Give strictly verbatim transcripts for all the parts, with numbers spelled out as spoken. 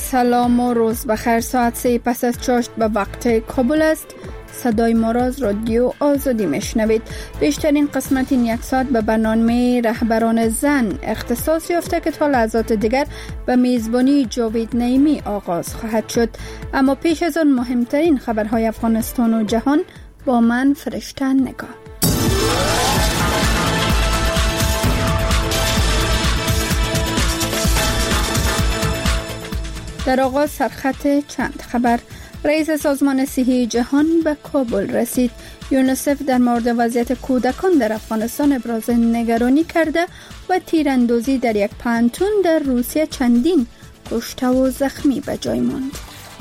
سلام و روز بخیر. ساعت سه پس از چاشت به وقت کابل است. صدای ما را از رادیو آزادی میشنوید. بیشترین قسمت این یک ساعت به برنامه رهبران زن اختصاص یافته که تا لحظات دیگر به میزبانی جاوید نعیمی آغاز خواهد شد. اما پیش از آن مهمترین خبرهای افغانستان و جهان با من فرشته نگاه. در آغاز سرخط چند خبر. رئیس سازمان صحی جهان به کابل رسید. یونیسف در مورد وضعیت کودکان در افغانستان ابراز نگرانی کرده و تیراندازی در یک پانتون در روسیه چندین کشته و زخمی به جای ماند.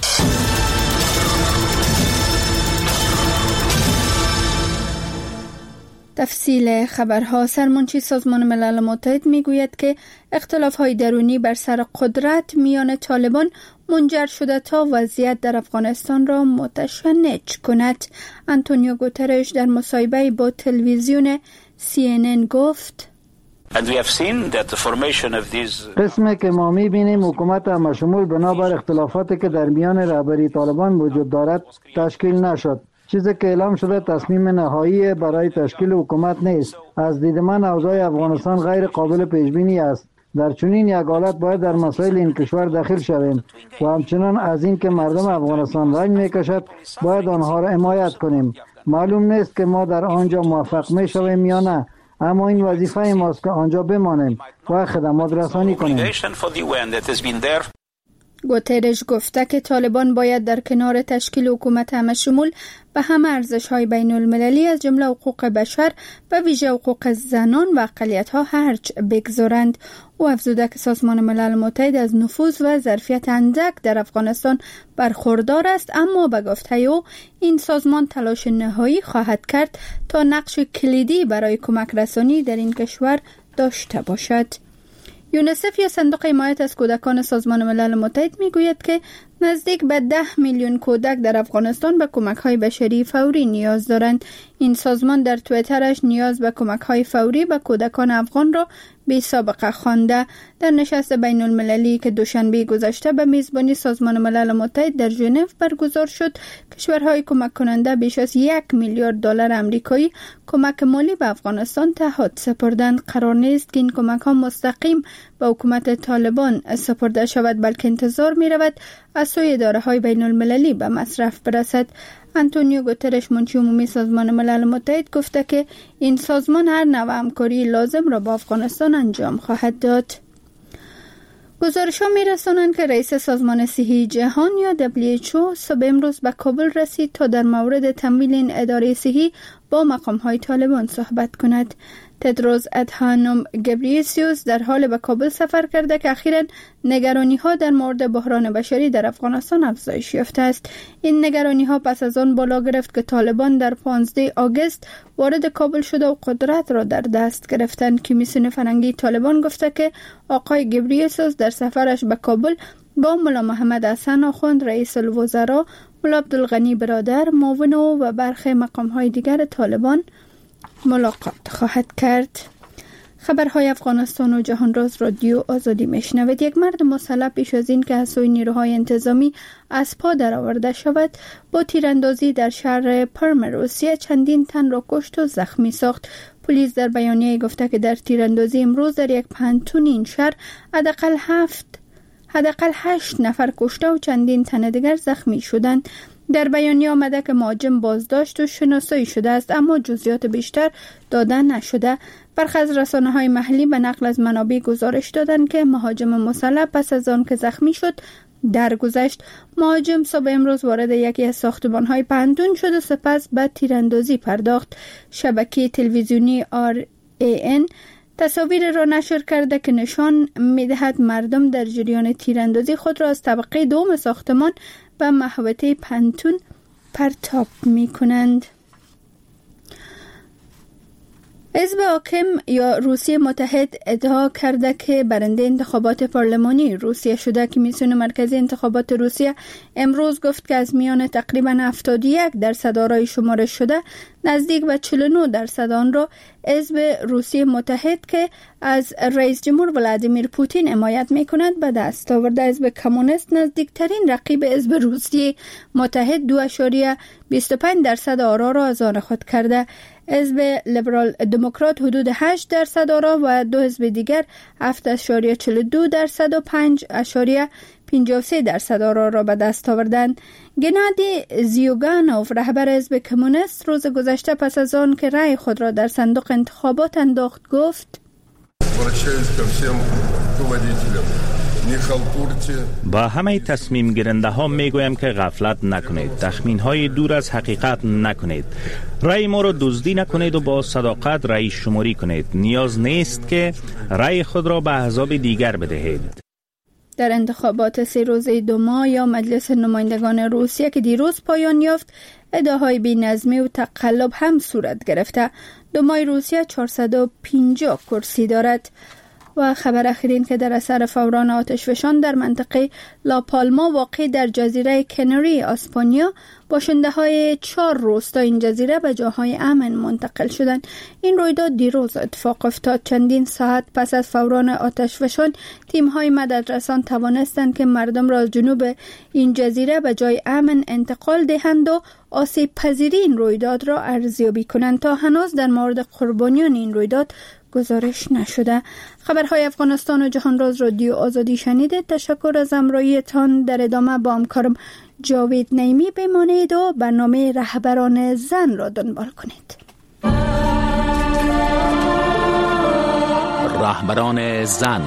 تفصیل خبرها. سرمنشی سازمان ملل متحد میگوید که اختلاف‌های درونی بر سر قدرت میان طالبان منجر شده تا وضعیت در افغانستان را متشنج کند. آنتونیو گوترش در مصاحبه با تلویزیون سی ان ان گفت: قسمی که ما می‌بینیم حکومت همشمول بنابر اختلافاتی که در میان رهبری طالبان وجود دارد تشکیل نشد. چیزی که اعلام شده تصمیم نهایی برای تشکیل حکومت نیست. از دید من اوضاع افغانستان غیر قابل پیش بینی است. در چنین یک حالت باید در مسائل این کشور داخل شویم و همچنان از این که مردم افغانستان رنج میکشد باید آنها را حمایت کنیم. معلوم نیست که ما در آنجا موفق میشویم یا نه، اما این وظیفه ماست که آنجا بمانیم و خدمات رسانی کنیم. گوترش گفته که طالبان باید در کنار تشکیل حکومت همه‌شمول به همه ارزش‌های بین المللی از جمله حقوق بشر و ویژه حقوق زنان و اقلیت‌ها هرچ بگذارند. او افزوده که سازمان ملل متحد از نفوذ و ظرفیت اندک در افغانستان برخوردار است، اما به گفته او این سازمان تلاش نهایی خواهد کرد تا نقش کلیدی برای کمک رسانی در این کشور داشته باشد. یونیسف یا صندوق حمایت از کودکان سازمان ملل متحد میگوید که نزدیک به ده میلیون کودک در افغانستان به کمک‌های بشری فوری نیاز دارند. این سازمان در توییترش نیاز به کمک‌های فوری به کودکان افغان را بی سابقه خوانده. در نشست بین المللی که دوشنبه گذشته به میزبانی سازمان ملل متحد در ژنو برگزار شد، کشورهای کمک کننده بیش از یک میلیارد دلار آمریکایی کمک مالی به افغانستان تعهد سپردند. قرار نیست که این کمک‌ها مستقیم به حکومت طالبان سپرده شود، بلکه انتظار می‌رود از سوی اداره‌های بین المللی به مصرف برسد. آنتونیو گوترش منشی عمومی سازمان ملل متحد گفته که این سازمان هر نوع همکاری لازم را با افغانستان انجام خواهد داد. گزارش‌ها می‌رسانند که رئیس سازمان صحی جهان یا دبلیو اچ او صبح امروز به کابل رسید تا در مورد تمویل این اداره صحی با مقام‌های طالبان صحبت کند. تدروس ادهانوم گبریسیوس در حال به کابل سفر کرده که اخیراً نگرانی‌ها در مورد بحران بشری در افغانستان افزایش یافته است. این نگرانی‌ها پس از آن بالا گرفت که طالبان در پانزده آگوست وارد کابل شده و قدرت را در دست گرفتند. کمیسیون فرهنگی طالبان گفته که آقای گبریسیوس در سفرش به کابل با ملا محمد حسن آخوند، رئیس الوزراء، ملا عبدالغنی برادر، معاون او و برخی مقام‌های دیگر طالبان ملاقات خواهد کرد. خبرهای افغانستان و جهان را از رادیو آزادی میشنوید. یک مرد مسلح پیش از این که از سوی نیروهای انتظامی از پا درآورده شود با تیراندازی در شهر پرم روسیه چندین تن را کشت و زخمی ساخت. پلیس در بیانیه گفته که در تیراندازی امروز در یک پانتون این شهر حداقل هفت حداقل هشت نفر کشته و چندین تن دیگر زخمی شدند. در بیانیه آمده که مهاجم بازداشت و شناسایی شده است، اما جزئیات بیشتر داده نشده. برخی از رسانه‌های محلی به نقل از منابع گزارش دادند که مهاجم مسلح پس از آن که زخمی شد درگذشت. مهاجم صبح امروز وارد یکی از ساختمان‌های پانتون شد و سپس به تیراندازی پرداخت. شبکه تلویزیونی آر ای ان تصاویر را نشر کرده که نشان می‌دهد مردم در جریان تیراندازی خود را از طبقه دوم ساختمان به محوطه پانتون پرتاب می‌کنند. حزب حاکم یا روسیه متحد ادعا کرده که برنده انتخابات پارلمانی روسیه شده. کمیسیون مرکزی انتخابات روسیه امروز گفت که از میان تقریباً هفتاد و یک درصد آرای شمارش شده نزدیک به چهل و نه درصد آن را حزب روسیه متحد که از رئیس جمهور ولادیمیر پوتین حمایت می‌کند به دست آورده. حزب کمونیست نزدیکترین رقیب حزب روسیه متحد دو اشاریه بیست و پنج درصد آرا را از آن خود کرده. حزب لیبرال دموکرات حدود هشت درصد آرا و دو حزب دیگر هفت اشاریه چهل و دو درصد و پنج اشاریه پنجاه و سه درصد آرا را به دست آوردند. گنادی زیوگانوف رهبر حزب کمونیست روز گذشته پس از آن که رأی خود را در صندوق انتخابات انداخت گفت: با همه تصمیم گیرنده ها می گویم که غفلت نکنید، تخمین های دور از حقیقت نکنید، رأی ما را دزدی نکنید و با صداقت رأی شماری کنید. نیاز نیست که رأی خود را به احزاب دیگر بدهید. در انتخابات سه روزه دوما یا مجلس نمایندگان روسیه که دیروز پایان یافت، ادعاهای بی‌نظمی و تقلب هم صورت گرفته. دومای روسیه چهارصد و پنجاه کرسی دارد. و خبر اخیرین که در اثر فوران آتشفشان در منطقه لاپالما واقع در جزیره کنری اسپانیا، باشنده های چهار روستا این جزیره به جاهای امن منتقل شدند. این رویداد دیروز اتفاق افتاد. چندین ساعت پس از فوران آتشفشان، تیم های مددرسان توانستند که مردم را از جنوب این جزیره به جای امن انتقال دهند و آسیب پذیری این رویداد را ارزیابی کنند. تا هنوز در مورد قربانیان این رویداد گزارش نشده. خبرهای افغانستان و جهان راز رادیو آزادی شنیده. تشکر از همراهیتان. در ادامه با همکارم جاوید نعیمی بمانید و برنامه رهبران زن را دنبال کنید. رهبران زن.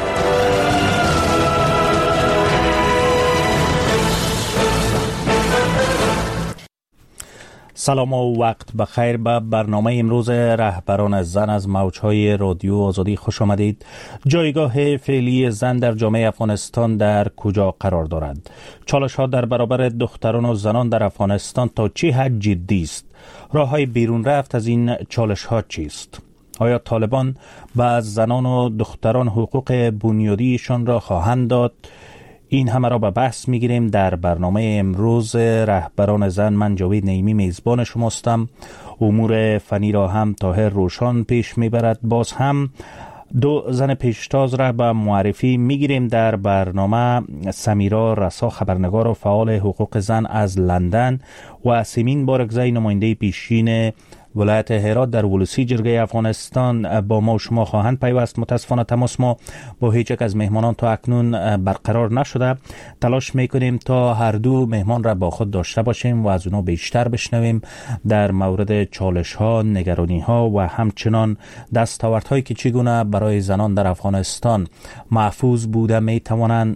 سلام و وقت بخیر. به برنامه امروز رهبران زن از موجهای رادیو آزادی خوش آمدید. جایگاه فعلی زن در جامعه افغانستان در کجا قرار دارد؟ چالش ها در برابر دختران و زنان در افغانستان تا چه حد جدی است؟ راه های بیرون رفت از این چالش ها چیست؟ آیا طالبان به زنان و دختران حقوق بنیادیشان را خواهند داد؟ این همه را به بحث میگیریم در برنامه امروز رهبران زن. من جاوید نعیمی میزبان شماستم. امور فنی را هم طاهر روشان پیش میبرد. باز هم دو زن پیشتاز را به معرفی میگیریم در برنامه: سمیرا رسا، خبرنگار و فعال حقوق زن از لندن، و سیمین بارگزای، نماینده پیشین ولایت هرات در ولسی جرگه افغانستان با ما و شما خواهند پیوست. متاسفانه تماس ما با هیچ یک از مهمانان تا اکنون برقرار نشده. تلاش میکنیم تا هر دو مهمان را با خود داشته باشیم و از اونا بیشتر بشنویم در مورد چالش ها، نگرانی ها و همچنان دستاوردهایی که چگونه برای زنان در افغانستان محفوظ بوده میتوانند.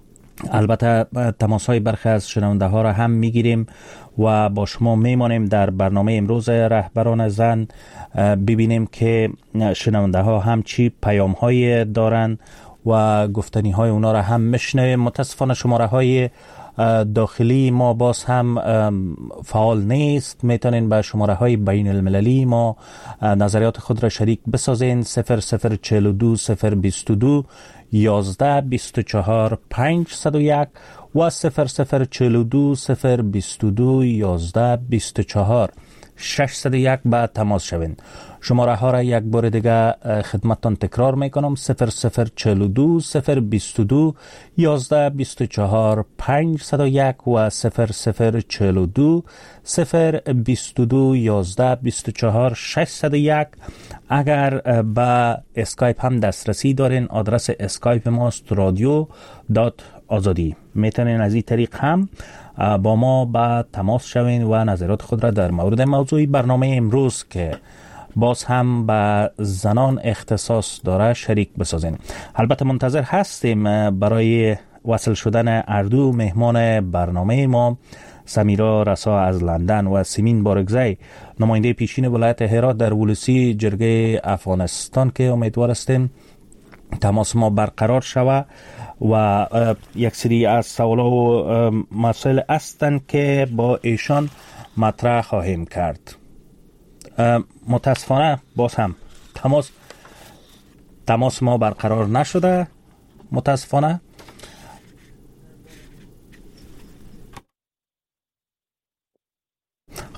البته تماس های برخی از شنونده ها را هم میگیریم و با شما میمانیم در برنامه امروز رهبران زن ببینیم که شنونده ها هم چی پیام های دارن و گفتنی های اونا را هم میشنویم. متاسفانه شماره های داخلی ما باز هم فعال نیست. میتونین به شماره های بین المللی ما نظریات خود را شریک بسازین. صفر صفر چهل و دو صفر بیست و دو یازده بیست و چهار پنجصد و یک و صفر صفر چهل و دو صفر بیست و دو یازده بیست و چهار ششصد و یک به تماس شوین. شماره ها را یک بار دیگه خدمتتان تکرار میکنم: صفر صفر چهل و دو صفر بیست و دو یازده بیست و چهار پنجصد و یک و صفر صفر چهل و دو صفر بیست و دو یازده بیست و چهار ششصد و یک. اگر به اسکایپ هم دسترسی دارین، آدرس اسکایپ ماست رادیو دات آزادی. میتونین از این طریق هم با ما به تماس شوین و نظرات خود را در مورد موضوع برنامه امروز که باز هم به زنان اختصاص داره شریک بسازین. البته منتظر هستیم برای وصل شدن اردو مهمان برنامه ما: سمیرا رسا از لندن و سیمین بارگزای، نماینده پیشین ولایت هرات در ولسی جرگه افغانستان، که امیدوار هستیم تماس ما برقرار شود و یک سری از سوالا و مسائل هستند که با ایشان مطرح خواهیم کرد. متاسفانه باز هم تماس تماس ما برقرار نشده. متاسفانه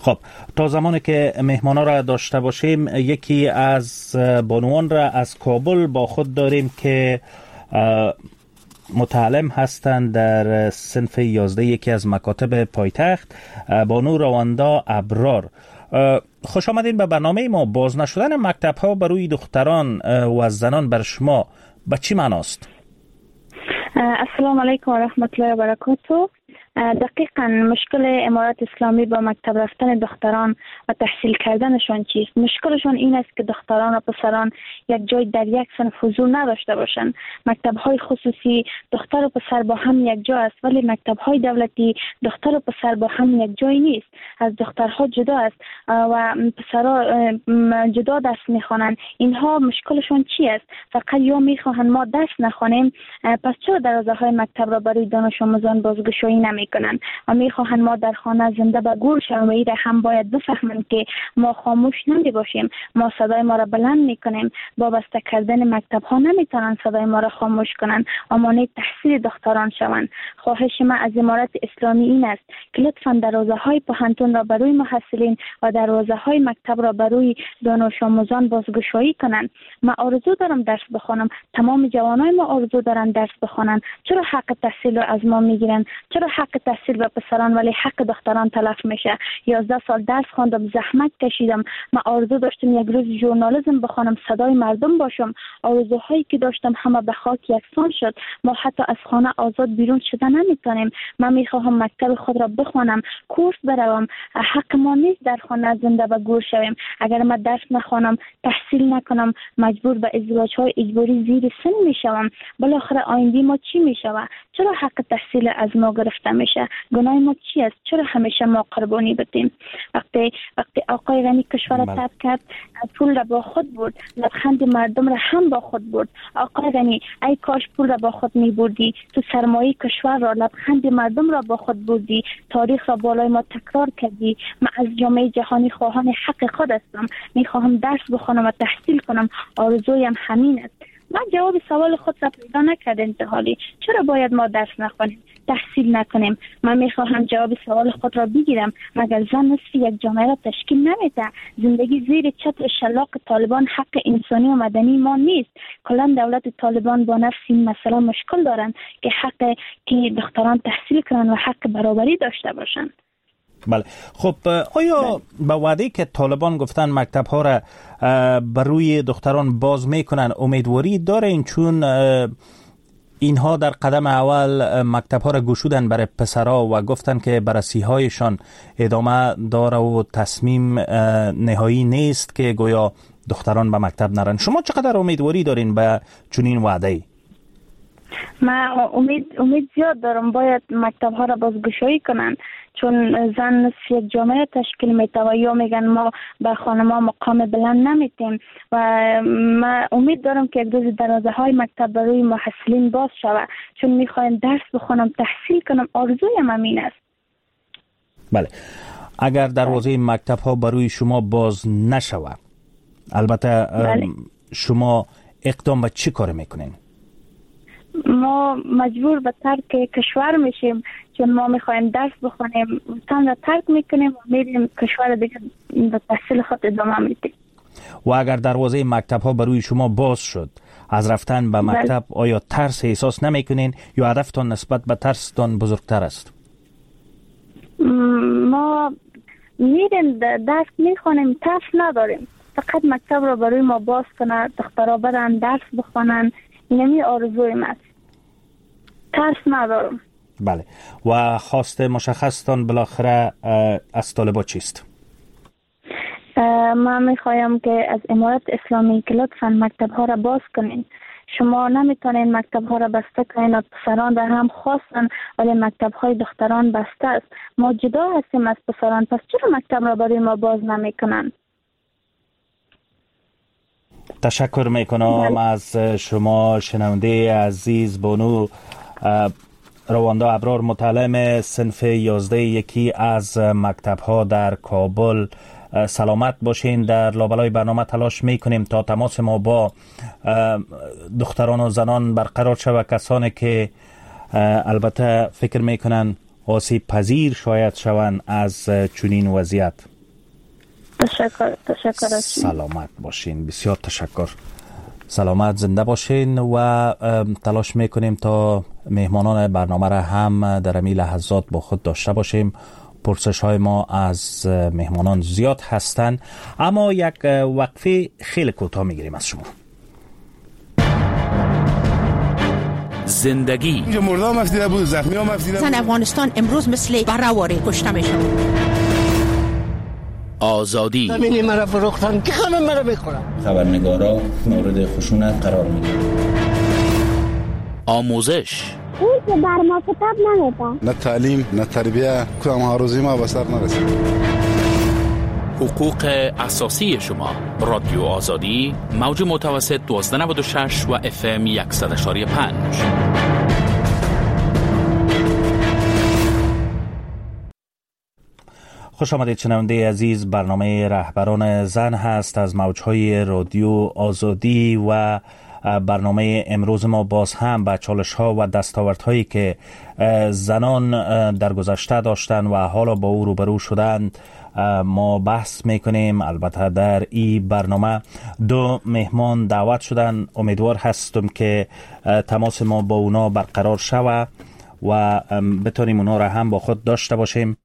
خب تا زمانی که مهمانا را داشته باشیم، یکی از بانوان را از کابل با خود داریم که متعلم هستند در صنف یازده یکی از مکاتب پایتخت، بانو رواندا ابرار. خوش آمدین به برنامه ما. باز نشدن مکتب ها برای دختران و زنان بر شما به چی معناست؟ السلام علیکم و رحمت الله و برکاته. دقیقاً مشکل امارت اسلامی با مکتب رفتن دختران و تحصیل کردنشان چیست؟ مشکلشان این است که دختران و پسران یک جای در یک صنف حضور نداشته باشند. مکتب های خصوصی دختر و پسر با هم یک جا است، ولی مکتب های دولتی دختر و پسر با هم یک جای نیست. از دخترها جدا است و پسرها جدا درس میخوانند. اینها مشکلشان چی است؟ فقط یا میخواهند ما درس نخوانیم، پس چرا دروازه های مکتب را برای دانش آموزان بازگشایی نمیکنند و میخواهند ما در خانه زنده به گور شویم؟ و ایره هم باید بفهمند که ما خاموش نمی باشیم. ما صدای ما را بلند میکنیم. وابسته کردن مکتب ها نمیتونن صدای ما را خاموش کنند و مانع تحصیل دختران شوند. خواهش ما از امارت اسلامی این است که لطفاً دروازه های پوهنتون را برای محصلین و دروازه های مکتب را برای دانش آموزان بازگشایی کنند. ما آرزو دارم درس بخوانم، تمام جوانای ما آرزو دارن درس بخوانند. چرا حق تحصیل را از ما میگیرن؟ چرا حق تحصیل به پسران ولی حق دختران تلف میشه؟ یازده سال درس خواندم، زحمت کشیدم. ما آرزو داشتم یک روز ژورنالیسم بخوانم، صدای مردم باشم. آرزوهایی که داشتم همه به خاک یکسان شد. ما حتی از خانه آزاد بیرون شده نمیتونیم. من میخواهم مکتب خود را بخوانم، کورس بروم. حق ما نیست در خانه زنده و گور شویم. اگر من درس نخوانم، تحصیل نکنم، مجبور به ازدواج های اجباری زیر سن میشوم. بالاخره آینده ما چی میشود؟ چرا حق تحصیل از ما گرفته میشه؟ گناه ما چی است؟ چرا همیشه ما قربانی بدیم؟ وقتی وقتی آقای غنی کشور را ترک کرد، پول را با خود برد، لبخند مردم را هم با خود برد. آقای غنی، ای کاش پول را با خود می بردی. تو سرمایه کشور را، لبخند مردم را با خود بردی. تاریخ را بالای ما تکرار کردی. من از جامعه جهانی خواهان حق خود هستم. میخواهم درس بخوانم و تحصیل کنم. آرزویم همین است. من جواب سوال خود را پیدا نکردم انتحالی. چرا باید ما درس نخوانیم، تحصیل نکنیم؟ من میخواهم جواب سوال خود را بگیرم. مگر زن نصف یک جامعه را تشکیل نمیده؟ زندگی زیر چتر شلاق طالبان حق انسانی و مدنی ما نیست. کلا دولت طالبان با نفس این مسئله مشکل دارند که حق که دختران تحصیل کنند و حق برابری داشته باشند. بله. خب آیا به وعده که طالبان گفتن مکتب ها را بر روی دختران باز میکنن امیدواری دارین؟ چون اینها در قدم اول مکتب ها را گشودن برای پسرها و گفتن که بررسی هایشان ادامه داره و تصمیم نهایی نیست که گویا دختران به مکتب نرن. شما چقدر امیدواری دارین به چنین وعده ای؟ من امید امید زیاد دارم باید مکتب ها را بازگشایی کنن، چون زن نصف یک جامعه تشکیل میده و یا میگن ما به خانما مقام بلند نمیتیم و من امید دارم که یک روز دروازه های مکتب برای محصلین باز شود، چون میخوایم درس بخونم، تحصیل کنم. آرزویم همین است. بله. اگر دروازه مکتب ها برای شما باز نشود، البته بله. شما اقدام به چی کار میکنین؟ ما مجبور به ترک کشور میشیم، چون ما میخوایم درس بخونیم. وطن را ترک میکنیم و میریم کشور دیگه به تحصیل خود ادامه میدیم. و اگر دروازه مکتب ها برای شما باز شد، از رفتن به مکتب بل. آیا ترس احساس نمیکنین یا هدفتان نسبت به ترستان بزرگتر است؟ ما میریم درس میخونیم، ترس نداریم. فقط مکتب را برای ما باز کنه، دخترها برن درس بخونن. اینمی آرزوی من. ترس ندارم. بله. و خواست مشخصتان بالاخره از طالبا چیست؟ من میخوایم که از امارت اسلامی که لطفاً مکتب ها را باز کنین. شما نمیتونین مکتب ها را بسته کنین و پسران را هم خواستن، ولی مکتب های دختران بسته است. ما جدا هستیم از پسران، پس چرا مکتب را برای ما باز نمیکنن؟ تشکر میکنم از شما شنونده عزیز بانو رواندا ابرار، متعلم صنف یازده یکی از مکتب ها در کابل. سلامت باشین. در لابلای برنامه تلاش میکنیم تا تماس ما با دختران و زنان برقرار شود، کسانی که البته فکر میکنن آسیب پذیر شاید شوند از چنین وضعیت. تشکر تشکر. سلامت باشین، بسیار تشکر. سلامت زنده باشین و تلاش میکنیم تا مهمانان برنامه را هم در این لحظات با خود داشته باشیم. پرسش های ما از مهمانان زیاد هستند، اما یک وقفه خیلی کوتاه میگیریم از شما. زندگی اینجا مردم مفیده بود، زخمی ها مفیده بود. زن افغانستان امروز مثل برهواره کشته میشن. آزادی زمینی مرا فروختن که همه مرا میخورن. خبرنگارا مورد خشونت قرار میدن. آموزش اون که بر ما کتاب نمیده. نه تعلیم نه تربیه، کدام هاروزی ما به سر نرسید. حقوق اساسی شما. رادیو آزادی، موج متوسط دوازده نود و شش و اف ام صد و پنج. خوش آمدید شنونده عزیز. برنامه رهبران زن هست از موجهای رادیو آزادی و برنامه امروز ما باز هم به چالش ها و دستاورد هایی که زنان در گذشته داشتن و حالا با او روبرو شدند ما بحث میکنیم. البته در این برنامه دو مهمان دعوت شدن، امیدوار هستم که تماس ما با اونا برقرار شود و بتونیم اونا را هم با خود داشته باشیم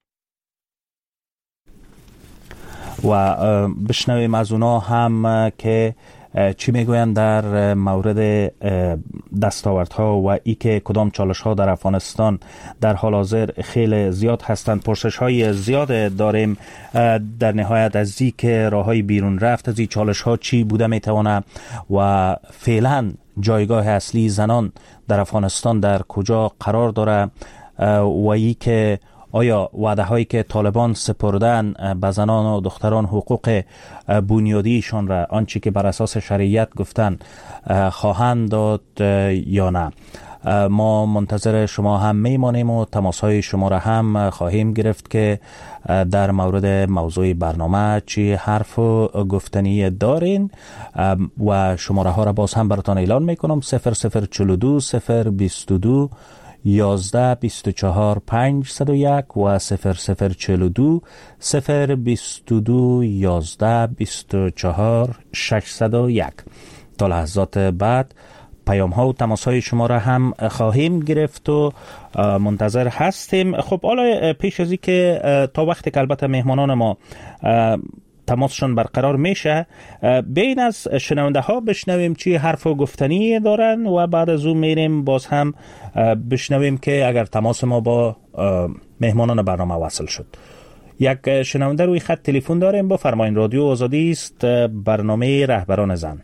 و بشنویم از اونا هم که چی میگویند در مورد دستاوردها و ای که کدام چالش ها در افغانستان در حال حاضر خیلی زیاد هستند. پرسش های زیاد داریم در نهایت از ای که راه های بیرون رفت از این چالش ها چی بوده میتونه و فعلا جایگاه اصلی زنان در افغانستان در کجا قرار داره و ای که آیا وعده هایی که طالبان سپردن به زنان و دختران حقوق بنیادیشان را آنچه که بر اساس شریعت گفتن خواهند داد یا نه؟ ما منتظر شما هم میمانیم و تماس های شما را هم خواهیم گرفت که در مورد موضوع برنامه چی حرف و گفتنی دارین و شماره ها را باز هم براتان اعلان میکنم. صفر صفر چهل و دو صفر بیست و دو یازده بیست و چهار پنجصد و یک و صفر صفر چهل و دو صفر بیست و دو یازده بیست و چهار ششصد و یک. تا لحظات بعد پیام ها و تماس های شما را هم خواهیم گرفت و منتظر هستیم. خب حالا پیش از این که تا وقتی که البته مهمانان ما تماسشون برقرار میشه بین از شنونده ها بشنویم چی حرف و گفتنی دارن و بعد از اون میریم باز هم بشنویم که اگر تماس ما با مهمانان برنامه وصل شد. یک شنونده روی خط تلفن داریم. بفرمایید. رادیو آزادی است، برنامه رهبران زن.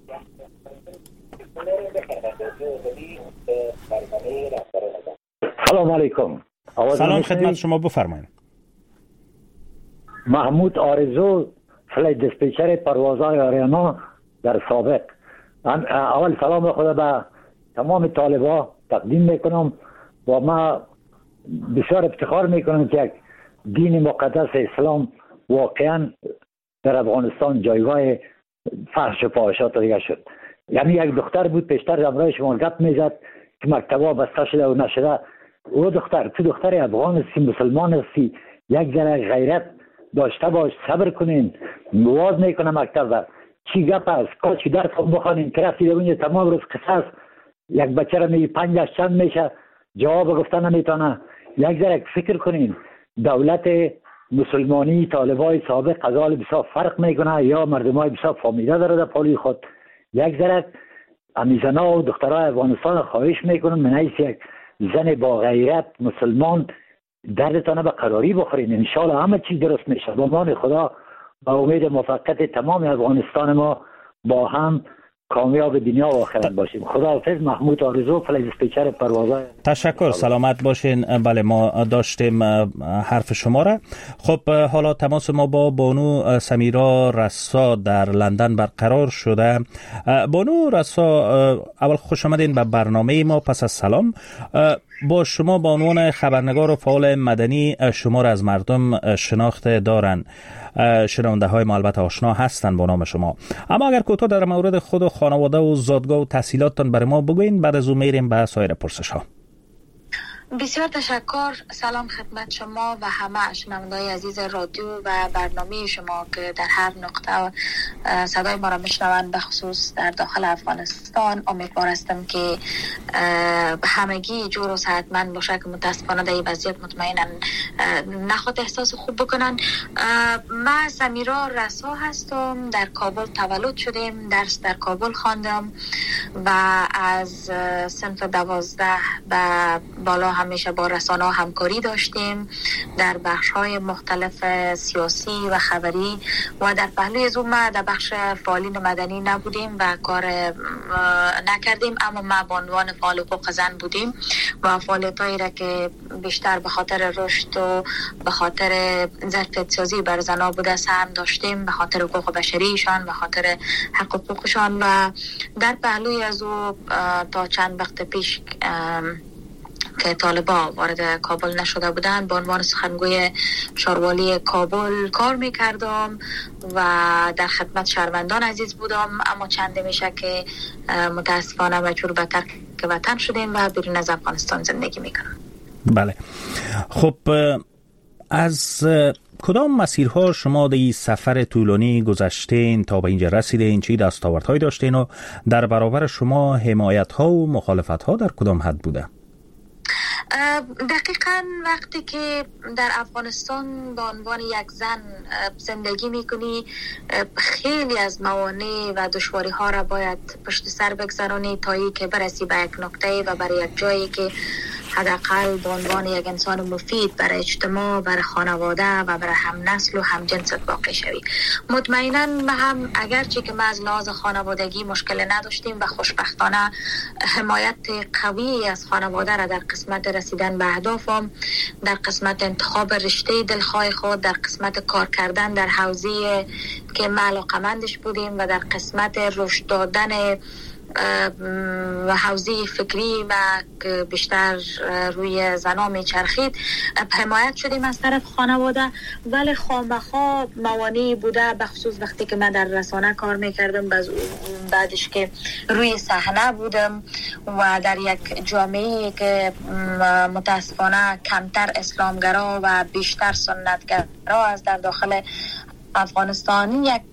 سلام علیکم. سلام خدمت شما، بفرمایید. محمود آرزو، فلایت دیسپیچر پروازهای آریانا در سابق. اول سلام خدا به تمام طالبا تقدیم میکنم و ما بسیار افتخار میکنم که یک دین مقدس اسلام واقعا در افغانستان جایگاه فحش و فاحشات دیگه شد. یعنی یک دختر بود پیشتر امرای شما گپ میزد که مکتبا بسته شده و نشده. او دختر، تو دختر افغان هستی، مسلمان هستی، یک ذره غیرت داشته باش، صبر کنین. مواز میکنه مکتب و چی گپ است؟ کاش که درس خود بخوانین که رفتید اونجا تمام روز قصه است. یک بچه را میگی پنجش چند میشه، جواب گفتن نمیتونه. یک ذره فکر کنین. دولت مسلمانی طالبای سابق از حال بسیار فرق میکنه یا مردمای بسیار فامیده داره در پالی خود. یک ذره امیزنا و دخترای افغانستان خواهش میکنم من حیث یک زن با غیرت مسلمان دردتانه به قراری بخورین. انشالله همه چیز درست میشه. با امان خدا با امید موفقیت تمام افغانستان ما با هم کامیاب دنیا و آخرت باشیم. خداحافظ. محمود آرزو، فلایت دیسپیچر پروازهای. تشکر، سلامت باشین. بله ما داشتیم حرف شما را. خب حالا تماس ما با بانو سمیرا رسا در لندن برقرار شده. بانو رسا، اول خوش آمدین به برنامه ما. پس از سلام با شما به عنوان خبرنگار و فعال مدنی شما را از مردم شناخت دارن. شنونده های ما البته آشنا هستن با نام شما، اما اگر کوتاه در مورد خود و خانواده و زادگاه و تحصیلاتتان برای ما بگوین، بعد از اون میریم به سایر پرسش ها. بسیار تشکر. سلام خدمت شما و همه شنوندگان عزیز رادیو و برنامه شما که در هر نقطه صدای ما را میشنوند، به خصوص در داخل افغانستان. امیدوار هستم که همگی جور و صحتمند باشه که متاسفانه در این وضعیت مطمئنا نخواد احساس خوب بکنن. من سمیرا رسا هستم، در کابل تولد شدم، درس در کابل خواندم و از صنف دوازده و بالا همیشه با رسانه همکاری داشتیم در بخش‌های مختلف سیاسی و خبری و در پهلوی از اون ما در بخش فعالین مدنی نبودیم و کار نکردیم، اما ما به عنوان فعال حقوق زن بودیم و فعالیتایی را که بیشتر به خاطر رشد و به خاطر ظرفیت سازی بر زن‌ها بوده سهم داشتیم، به خاطر حقوق بشریشان، به خاطر حق حقوقشان. و در پهلوی از او تا چند وقت پیش که طالبا وارد کابل نشده بودند به عنوان سخنگوی شاروالی کابل کار میکردم و در خدمت شهروندان عزیز بودم، اما چند میشه که متاسفانه مجبور به ترک وطن شدیم و بیرون از افغانستان زندگی میکنم. بله، خب از کدام مسیرها شما در این سفر طولانی گذشتین تا به اینجا رسیدین؟ چی دستاوردهایی داشتین و در برابر شما حمایت‌ها و مخالفت‌ها در کدام حد بوده؟ دقیقاً وقتی که در افغانستان به عنوان یک زن زندگی میکنی، خیلی از موانع و دشواری ها را باید پشت سر بگذرانی تا ای که برسی به یک نقطه و برای یک جایی که حداقل به عنوان یک انسان مفید برای اجتماع، برای خانواده و برای هم نسل و هم جنست واقع شوی. مطمئناً ما هم اگرچه که ما از لحاظ خانوادگی مشکل نداشتیم و خوشبختانه حمایت قوی از خانواده را در قسمت رسیدن به اهدافم، در قسمت انتخاب رشته دلخواه خود، در قسمت کار کردن در حوزه که ما علاقمندش بودیم و در قسمت رشد دادن و حوزه فکری و بیشتر روی زنا میچرخید، حمایت شدیم از طرف خانواده. ولی خامخا موانعی بوده، بخصوص وقتی که من در رسانه کار میکردم، بعدش که روی صحنه بودم و در یک جامعه که متاسفانه کمتر اسلامگرا و بیشتر سنتگرا از در داخل افغانستان، یک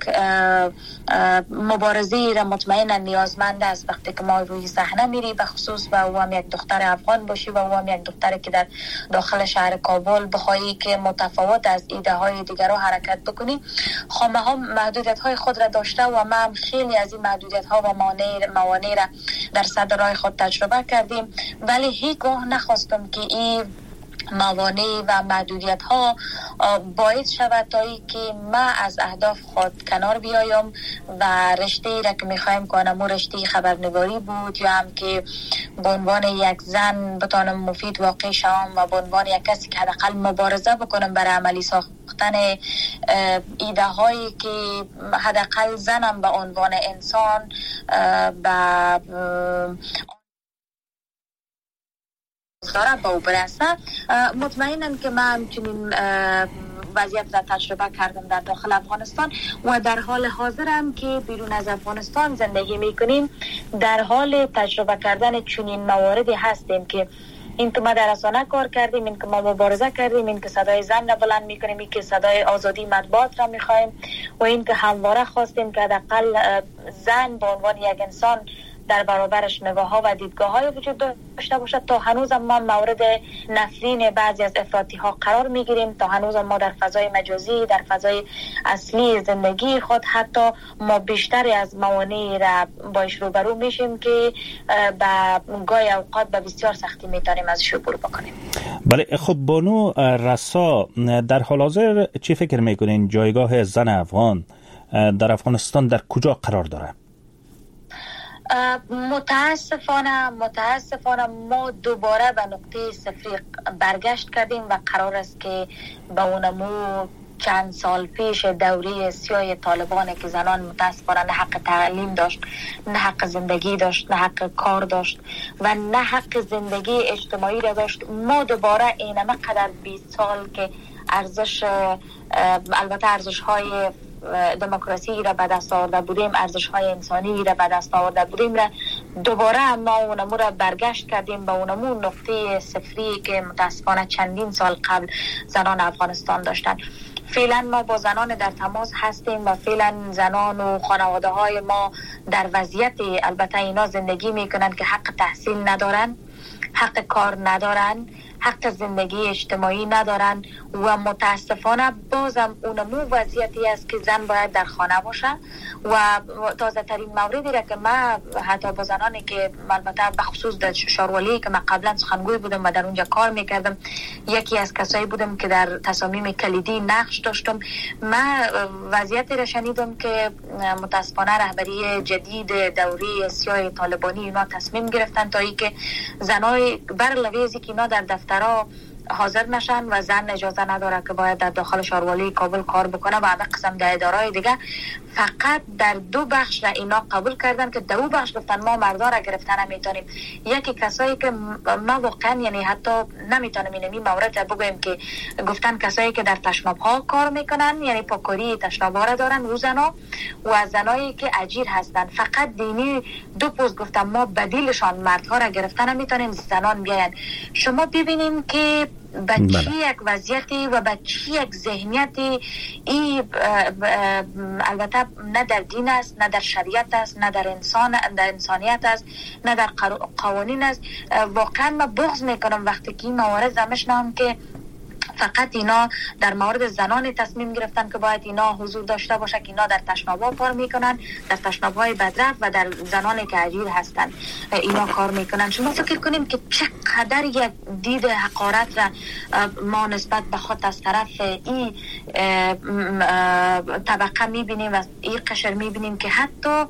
مبارزه را مطمئنا نیازمند است وقتی که ما روی صحنه میری، به خصوص و او هم یک دختر افغان باشی و او هم یک دختری که در داخل شهر کابل بخوایی که متفاوت از ایده های دیگر حرکت بکنی. خامه ها محدودیت های خود را داشته و ما هم خیلی از این محدودیت ها و موانع را در صدر راه خود تجربه کردیم، ولی هیچگاه نخواستم که این موانع و محدودیت ها باعث شود تایی که ما از اهداف خود کنار بیایم و رشته را که میخوایم کنم و رشته خبرنگاری بود، یا هم که به عنوان یک زن بتانم مفید واقع شوم و به عنوان یک کسی که حداقل مبارزه بکنم برای عملی ساختن ایده هایی که حداقل زنم به عنوان انسان به داره با او برسه. مطمئنم که من همچنین وضعیت را تجربه کردم در داخل افغانستان و در حال حاضرم که بیرون از افغانستان زندگی میکنیم در حال تجربه کردن چنین مواردی هستیم که این که ما در رسانه کار کردیم، این که ما مبارزه کردیم، این که صدای زن را بلند میکنیم، این که صدای آزادی مطبوعات را میخوایم و این که همواره خواستیم که حداقل زن به عنوان یک انسان در برابرش نگاه ها و دیدگاه های وجود داشته باشد. تا هنوز ما مورد نفرین بعضی از افراطی ها قرار میگیریم، تا هنوز ما در فضای مجازی، در فضای اصلی زندگی خود حتی ما بیشتری از موانعی را باش روبرو میشیم که به گاهی اوقات به بسیار سختی میتونیم ازش عبور بکنیم. بله، خب بانو رسا، در حال حاضر چی فکر میکنین جایگاه زن افغان در افغانستان در کجا قرار داره؟ متاسفانه متاسفانه ما دوباره به نقطه صفری برگشت کردیم و قرار است که به اونمو چند سال پیش دوره سیاه طالبان که زنان متاسفانه نه حق تعلیم داشت، نه حق زندگی داشت، نه حق کار داشت و نه حق زندگی اجتماعی را داشت، ما دوباره اینمه قدر بیست سال که ارزش البته ارزش های دموکراسی را به دست آورده بودیم، ارزش های انسانی را به دست آورده بودیم را دوباره ما اونمو را برگشت کردیم به اونمو نقطه صفری که متاسفانه چندین سال قبل زنان افغانستان داشتن. فعلا ما با زنان در تماس هستیم و فعلا زنان و خانواده های ما در وضعیت، البته اینا زندگی میکنن که حق تحصیل ندارن، حق کار ندارن، حق زندگی اجتماعی ندارن و متاسفانه بازم اونمو وضعیتی است که زن باید در خانه باشه. و تازه ترین موردی را که من حتی با زنانی که البته بخصوص در شاروالی که من قبلا سخنگوی بودم و در اونجا کار میکردم، یکی از کسایی بودم که در تصامیم کلیدی نقش داشتم، من وضعیتی را شنیدم که متاسفانه رهبری جدید دوره سیاه طالبانی اینا تصمیم گرفتن تا ای که زنای بر لویزی که اینا در دفترها حاضر نشن و زن اجازه نداره که باید در داخل شاروالی کابل کار بکنه و همه قسم در ادارهای دیگه، فقط در دو بخش را اینا قبول کردن که در دو بخش گفتن ما مردا را گرفتن نمیتونیم. یکی کسایی که ما واقعا یعنی حتی نمیتونم این مورد را بگویم که گفتن کسایی که در تشناب ها کار میکنن، یعنی پاکاری تشناب ها را دارن و زنا و زنایی که اجیر هستن، فقط دینی دو پوست گفتن ما بدیلشان مردها را گرفتن نمیتونیم، زنان بیاین. شما ببینیم که به چی یک وضعیتی و به چی یک ذهنیتی ای البته نه در دین است، نه در شریعت است، نه در انسان در انسانیت است، نه در قوانین است. واقعا من بغض میکنم وقتی که این موارد زمشنم که فقط اینا در مورد زنان تصمیم گرفتن که باید اینا حضور داشته باشه که اینا در تشناب‌ها کار میکنن، در تشناب‌های بدرفت و در زنانی که اجیر هستن اینا کار میکنن. شما فکر کنیم که چقدر یک دید حقارت را ما نسبت به خود از طرف این طبقه میبینیم و این قشر میبینیم که حتی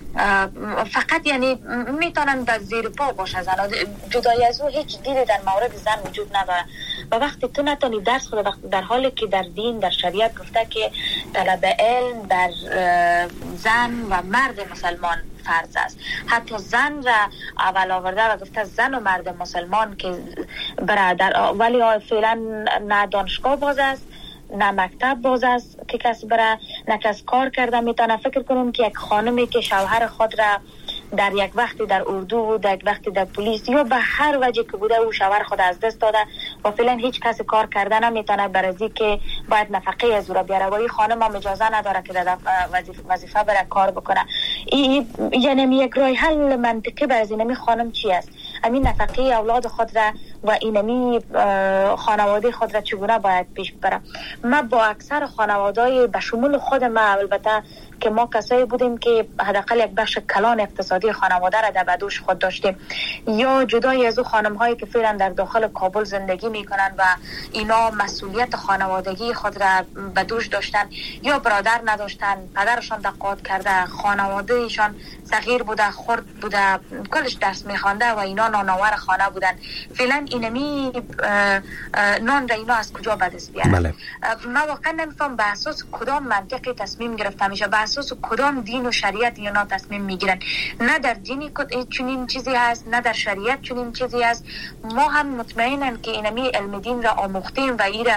فقط یعنی میتونن به زیر پا باشه زن، جدای از او هیچ دیدی در مورد زن وجود نداره. و وقتی تو نتونی درس خود وقتی در حالی که در دین در شریعت گفته که طلب علم در زن و مرد مسلمان فرض است، حتی زن را اول آورده و گفته زن و مرد مسلمان که برادر، ولی فعلا نه دانشگاه باز است نه مکتب باز است که کسی بره، نه کس کار کرده میتونه. فکر کنم که یک خانمی که شوهر خود را در یک وقتی در اردو، در یک وقتی در پلیس یا به هر وجه که بوده او شوهر خود از دست داده و فعلا هیچ کسی کار کرده نمیتونه برای که باید نفقه از او را بیاره و این خانم هم اجازه نداره که در وظیفه وظیفه بره کار بکنه. این یعنی یک راه حل منطقی برای این خانم چی است؟ همین نفقه اولاد خود را و اینمی خانواده خود را چگونه باید پیش ببره. ما با اکثر خانواده‌های به شمول خود ما البته که ما کسایی بودیم که حداقل یک بخش کلان اقتصادی خانواده را در بدوش خود داشتیم، یا جدای از او خانم هایی که فعلا در داخل کابل زندگی میکنن و اینا مسئولیت خانوادگی خود را بدوش داشتن یا برادر نداشتن، پدرشان تقاعد کرده، خانواده ایشان صغیر بوده، خرد بوده، کلش درس میخوانده و اینا نانآور خانه بودن. فعلا اینمی نان را اینا از کجا به دست بیارن؟ بله. من واقعا نمیفهم به اساس کدام منطقی تصمیم گرفته میشه، به اساس کدام دین و شریعت اینا تصمیم میگیرن. نه در دینی چنین چیزی هست، نه در شریعت چنین چیزی هست. ما هم مطمئنن که اینمی علم دین را آموختیم و ایره،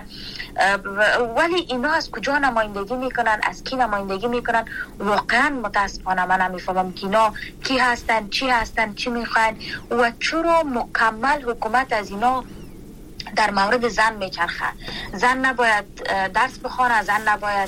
ولی اینا از کجا نمایندگی میکنن، از کی نمایندگی میکنن؟ واقعا متاسفانه من نمیفهمم که اینا کی هستن، چی هستن، چی میخوان و چرا مکمل حکومت از اینا در مورد زن میچرخه. زن نباید درس بخونه، زن نباید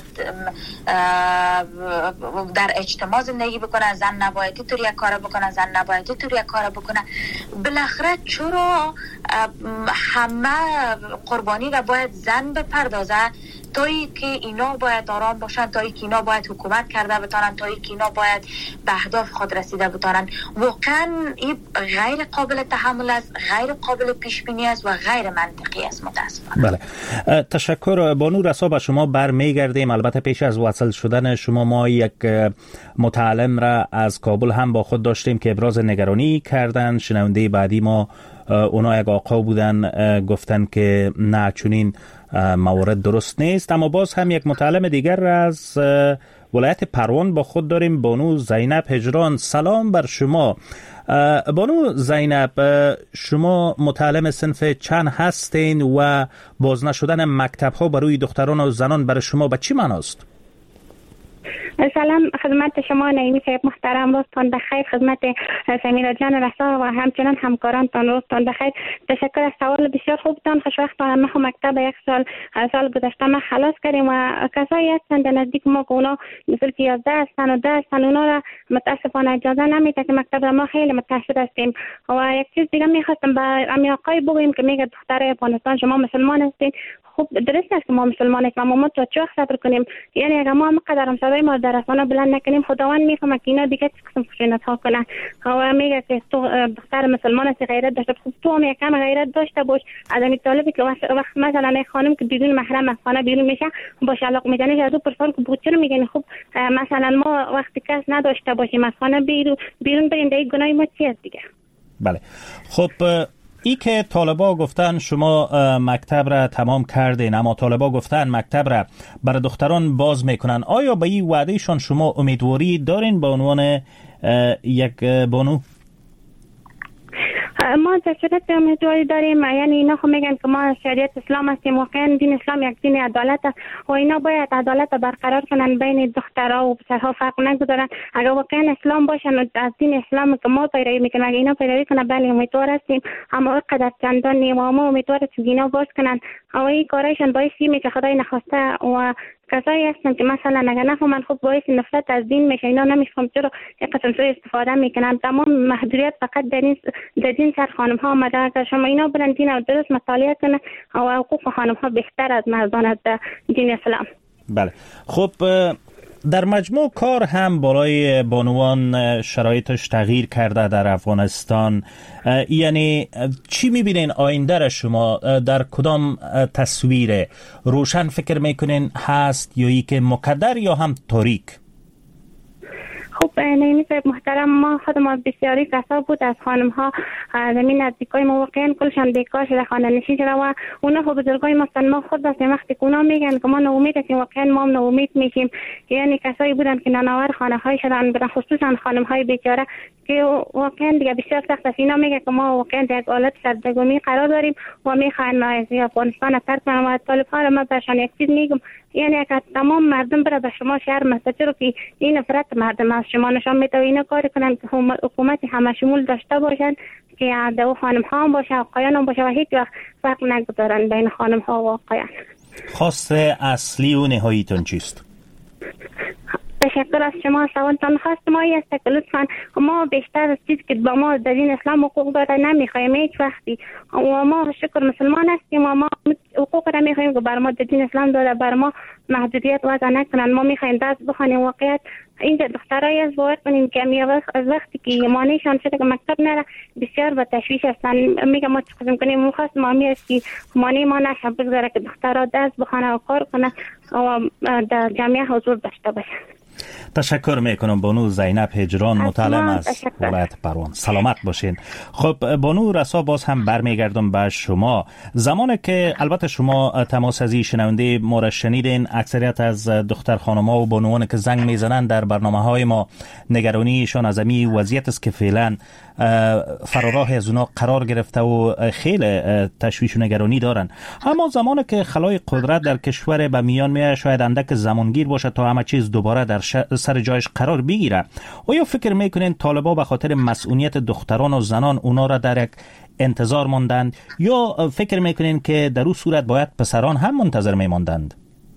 در اجتماع زندگی بکنه، زن نباید اینطور یک کار بکنه، زن نباید اینطور یک کار بکنه. بالاخره چرا همه قربانی را باید زن بپردازه تایی که اینا باید آرام باشن، تایی که اینا باید حکومت کرده بتانن، تایی که اینا باید به اهداف خود رسیده بتانن؟ واقعا این غیر قابل تحمل است، غیر قابل پیش بینی است و غیر منطقی است متاسفانه. بله، تشکر بانو رسا. به شما برمیگردیم. البته پیش از وصل شدن شما ما یک متعلم را از کابل هم با خود داشتیم که ابراز نگرانی کردن. شنونده بعدی ما اونا یک آقا بودن گفتن که نه چنین موارد درست نیست. اما باز هم یک متعلم دیگر را از ولایت پروان با خود داریم، بانو زینب هجران. سلام بر شما. بانو زینب، شما متعلم صنف چند هستین و باز نشدن مکتب ها برای دختران و زنان برای شما به چی معناست؟ سلام خدمت شما نعیمی صاحب محترم، روزتان بخیر. خدمت سمیرا جان رسا و همچنان همکارانتان روزتان بخیر. تشکر از سوال بسیار خوبتان. خوشوقتان ما مکتب یک سال سال گذشته ما خلاص کردیم و کسایی هستند در نزدیک ما که اونا مثل که یازده هستند و ده هستند، اونا را متاسفانه اجازه نمیده که مکتب ما خیلی متاسف هستیم. و یک چیز دیگه میخواستم به امی آقای بگویم که میگه دخترای افغانستان شما مسلمان هستین. خب درست است که ما مسلمان هستیم، اما ما تا چه وقت صبر کنیم؟ یعنی اگر ما همقدر هم صدای ما در رسانه بلند نکنیم، خداوند میفهمه که اینا دیگه چه قسم خشونت ها کنن. و میگه که تو دختر مسلمان هستی، غیرت داشته. خب تو هم یکم غیرت داشته باش. از این طالبی که وقت مثلا یک خانم که بدون محرم از خانه بیرون میشه باش علاقه میزنه، از او پرسان که بود چرا میگن خب مثلا ما وقتی کس نداشته باشیم از خانه بیرون بیرون بریم، دیگه گناه ما چی است دیگه؟ بله. خب ای که طالبا گفتن شما مکتب را تمام کردین، اما طالبا گفتن مکتب را برای دختران باز میکنن، آیا به این وعدهشان شما امیدواری دارین به عنوان یک بانو؟ ما در صورت امیدواری داریم. یعنی اینا خب میگن که ما شریعت اسلام هستیم، واقعا دین اسلام یک دین عدالت است و اینا باید عدالت برقرار کنن بین دخترها و پسرها، فرق نگذارن. اگر واقعا اسلام باشن و از دین اسلام که ما پیروی میکنن، اگر اینا پیروی کنن بله امیدوار هستیم، اما قدر چندان نیم و ما امیدوار هستیم اینا باز کنن. و این کارایشان باعث میشه که خدای نخواسته و کسایی هستن که مثلا اگر نفهمن خب باعث نفرت از دین میشه. اینا نمیفهم چرا یک قسم سوء استفاده میکنن. تمام محدودیت فقط در این در دین سر خانم ها آمده. اگر شما اینا برن دین و درست مطالعه کنن و حقوق خانم ها بهتر از مردان از دین اسلام. بله. خب در مجموع کار هم بالای بانوان شرایطش تغییر کرده در افغانستان. یعنی چی میبینین آینده را شما در کدام تصویر روشن فکر میکنین هست، یا ای که مقدر یا هم تاریک؟ خب نعیمی صاحب محترم، ما خود ما بسیاری کسا بود از خانم ها زمین نزدیکای ما واقعا کلشان بیکار شده، خانه نشین شده و اونا خب بزرگای ما هستن. ما خود بس وقتی که اونا میگن که ما ناامید هستیم، واقعا ما هم ناامید میشیم. یعنی کسایی بودن که نانآور خانه های شدن، به خصوصا خانم های بیچاره که واقعا دیگه بسیار سخت است. اینا میگه که ما واقعا در یک حالت سربگمی قرار داریم و میخوان از افغانستان ترک کنن. و طالب ها ما برشان یک چیز میگم، یعنی اگر تمام مردم بره به شما شهر مسجد رو که این نفرت مردم از شما نشان میده و اینا کار کنن که حکومت همه شمول داشته باشن که دو خانم ها هم باشه آقایان هم باشه و هیچ وقت فرق نگذارن بین خانم ها و آقایان. خواست اصلی و نهاییتون چیست؟ تشکر از شما. سوالتان خواست ما است که لطفا ما بیشتر از چیزی که با ما در دین اسلام حقوق داره نمیخوایم هیچ وقتی، و ما شکر مسلمان هستیم و ما حقوق را میخوایم که بر ما در دین اسلام داره بر ما محدودیت وضع نکنن. ما میخوایم درس بخونیم. واقعیت اینجا دخترای از باور کنیم که از وقتی که مانعشان شده که مکتب نره بسیار به تشویش هستن. میگم ما چه قسم کنیم، میخواست ما می است که مانع ما نشه، بگذاره که دخترها درس بخونه و کار کنه و در جامعه حضور داشته باشه. تشکر میکنم بانو زینب هجران، متعلم از ولایت پروان. سلامت باشین. خب بانو رسا، باز هم برمیگردم به شما. زمانی که البته شما تماس ازی شنونده ما را شنیدین، اکثریت از دختر خانم‌ها و بانوان که زنگ میزنن در برنامه‌های ما نگرانیشان از امی وضعیت است که فعلا فراراه از اونا قرار گرفته و خیلی تشویش و نگرانی دارن. اما زمانی که خلای قدرت در کشور به میان میاد، شاید اندک زمانگیر باشه تا همه چیز دوباره در سر جایش قرار بگیره. آیا فکر میکنین طالبا به خاطر مسئولیت دختران و زنان اونا را در یک انتظار ماندند، یا فکر میکنین که در اون صورت باید پسران هم منتظر میماندند؟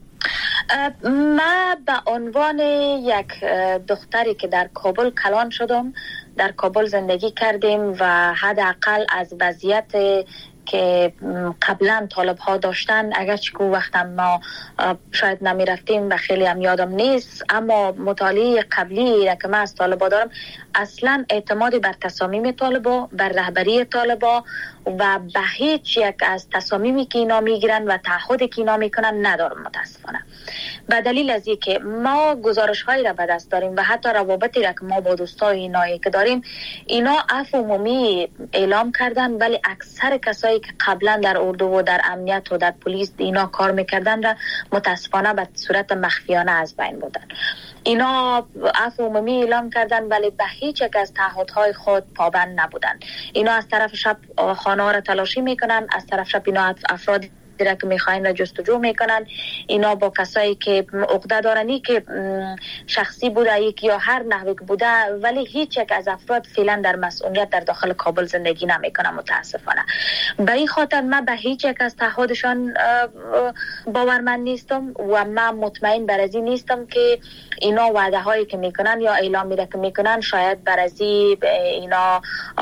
ما به عنوان یک دختری که در کابل کلان شدم، در کابل زندگی کردیم و حداقل از وضعیت که قبلا طالب ها داشتن، اگرچه که وقتا ما شاید نمی رفتیم و خیلی هم یادم نیست، اما مطالعه قبلی را که من از طالبا دارم، اصلا اعتمادی بر تصامیم طالبا، بر رهبری طالبا و به هیچ یک از تصامیمی که اینا میگیرن و تعهدی که اینا میکنن ندارم متاسفانه. به دلیل از اینکه ما گزارش هایی را به دست داریم و حتی روابطی را که ما با دوستای اینایی که داریم، اینا عفو عمومی اعلام کردن، ولی اکثر کسایی که قبلا در اردو و در امنیت و در پلیس اینا کار میکردن را متاسفانه به صورت مخفیانه از بین بودن. اینا عفو عمومی اعلام کردن ولی به هیچ یک از تعهدهای خود پابند نبودن. اینا از طرف شب خانه ها را تلاشی میکنن، از طرف شب اینا افراد را که میخواین را جستجو میکنن. اینا با کسایی که عقده دارنی که شخصی بوده یک یا هر نحوی که بوده، ولی هیچ یک از افراد فعلا در مسئولیت در داخل کابل زندگی نمیکنه متاسفانه. به این خاطر من به هیچ یک از تعهدشان باورمند نیستم و من مطمئن بر از این نیستم که اینا وعده هایی که میکنن یا اعلامی را که میکنن شاید بر از اینا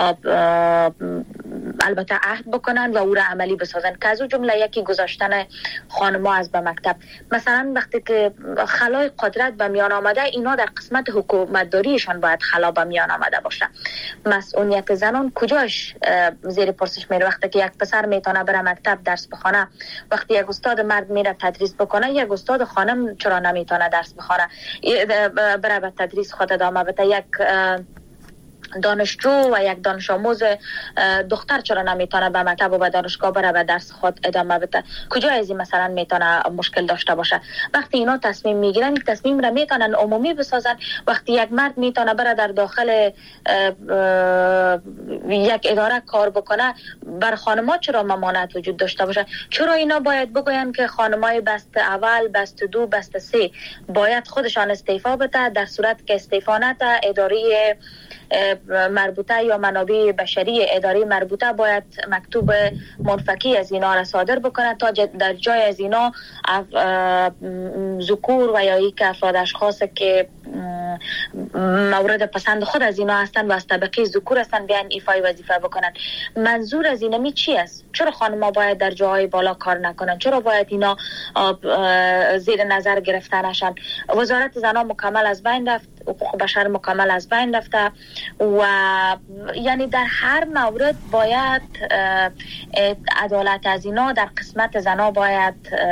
البته عهد بکنن و او را عملی بسازن، که از اون جمله یکی گذاشتن خانم‌ها از به مکتب. مثلا وقتی که خلای قدرت به میان آمده، اینا در قسمت حکومت داریشان باید خلا به میان آمده باشه. مسئولیت زنان کجاش زیر پرسش میره؟ وقتی که یک پسر میتونه بره مکتب درس بخونه، وقتی یک استاد مرد میره تدریس بکنه، یک استاد خانم چرا نمیتونه درس بخونه بره به تدریس خود ادامه بده؟ یک دانشجو و یک دانش آموز دختر چرا نمیتونه به مکتب و به دانشگاه بره و درس خود ادامه بده؟ کجا از این مثلا میتونه مشکل داشته باشه؟ وقتی اینا تصمیم میگیرن، یک تصمیم را میتونن عمومی بسازن. وقتی یک مرد میتونه بره در داخل یک اداره کار بکنه، بر خانم‌ها چرا ممانعت وجود داشته باشه؟ چرا اینا باید بگوین که خانم‌های بست اول، بست دو، بست سه باید خودشان استعفا بده؟ در صورت که استعفا نده، اداره مربوطه یا منابع بشری اداره مربوطه باید مکتوب منفکی از اینا را صادر بکنه تا در جای از اینا ذکور و یا یک افراد اشخاص که مورد پسند خود از اینا هستن و از طبقه ذکور هستن بیان ایفای وظیفه بکنن. منظور از اینمی چی است؟ چرا خانم‌ها باید در جاهای بالا کار نکنن؟ چرا باید اینا زیر نظر گرفته نشن؟ وزارت زنان مکمل از بین رفت، حقوق بشر مکمل از بین رفته و یعنی در هر مورد باید عدالت از اینا در قسمت زنا باید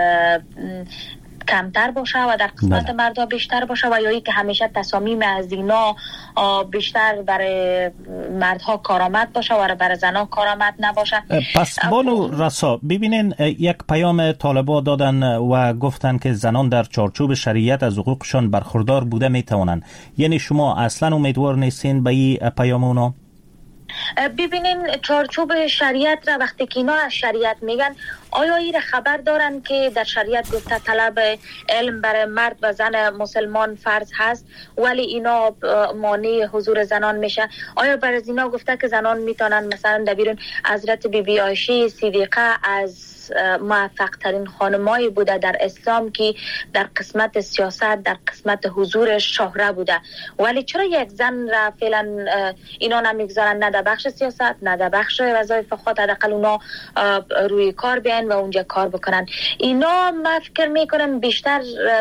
کمتر باشه و در قسمت مردا بیشتر باشه و یا ای که همیشه تصامیم از اینا بیشتر برای مردها کارآمد باشه و برای زنها کارآمد نباشه. پس بانو رسا ببینین، یک پیام طالبا دادن و گفتن که زنان در چارچوب شریعت از حقوقشان برخوردار بوده میتوانن. یعنی شما اصلا امیدوار نیستین به این پیام اونا؟ ببینین، چارچوب شریعت را وقتی که اینا از شریعت میگن، آیا این خبر دارن که در شریعت گفته طلب علم برای مرد و زن مسلمان فرض هست ولی اینا مانع حضور زنان میشه؟ آیا برای اینا گفته که زنان میتونن مثلا در بیرون؟ حضرت بی بی عایشه صدیقه از موفق ترین خانمایی بوده در اسلام که در قسمت سیاست، در قسمت حضور شهره بوده، ولی چرا یک زن را فعلا اینا نمیگذارن نه در بخش سیاست نه در بخش وظایف خود حداقل اونا روی کار بیان و اونجا کار بکنن؟ اینا من فکر میکنم بیشتر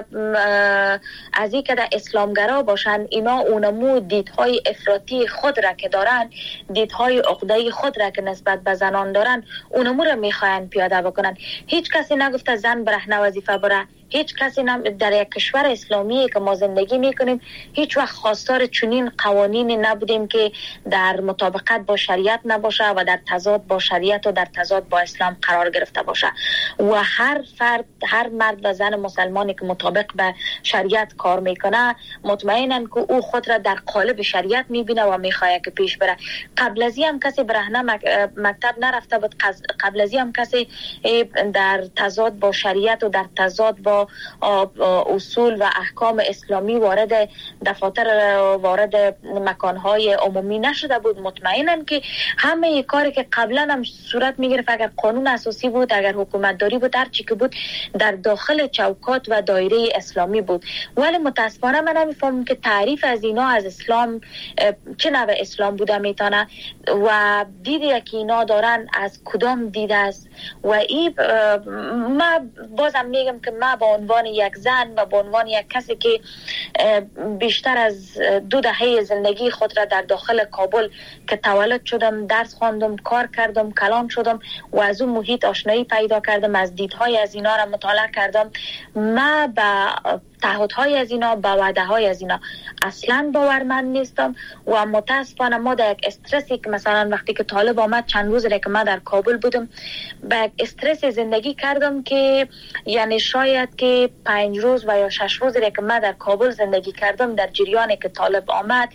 از این که در اسلامگرا باشن، اینا اونمو دیدهای افراطی خود را که دارن، دیدهای عقده‌ای خود را که نسبت به زنان دارن، اونمو را میخواین پیاده بکنن. هیچ کسی نگفته زن برهنه وظیفه بره. هیچ کسی در یک کشور اسلامی که ما زندگی میکنیم هیچ وقت خواستار چنین قوانینی نبودیم که در مطابقت با شریعت نباشه و در تضاد با شریعت و در تضاد با اسلام قرار گرفته باشه و هر فرد، هر مرد و زن مسلمانی که مطابق به شریعت کار میکنه مطمئنن که او خود را در قالب شریعت میبینه و میخواد که پیش بره. قبل از این هم کسی برهنه مکتب نرفته بود، قبل از این هم کسی در تضاد با شریعت و در تضاد با اصول و احکام اسلامی وارد دفاتر، وارد مکانهای عمومی نشده بود. مطمئنن که همه کاری که قبلا هم صورت میگرفت، اگر قانون اساسی بود، اگر حکومت داری بود، هر چی که بود در داخل چوکات و دایره اسلامی بود. ولی متاسفانه من نمیفهمم که تعریف از اینا از اسلام چه نوع اسلام بوده میتونه و دیدی که اینا دارن از کدام دیده است. و این من بازم میگم که من با عنوان یک زن و به عنوان یک کسی که بیشتر از دو دهه زندگی خود را در داخل کابل که تولد شدم، درس خواندم، کار کردم، کلان شدم و از اون محیط آشنایی پیدا کردم، از دیدهای از اینا را مطالعه کردم، من به تعهدهای از اینا، به وعده‌های از اینا اصلا باورمند نیستم و متاسفانه ما در یک استرسی که مثلا وقتی که طالب آمد چند روز که من در کابل بودم به یک استرس زندگی کردم که یعنی شاید که پنج روز و یا شش روز که من در کابل زندگی کردم در جریانی که طالب آمد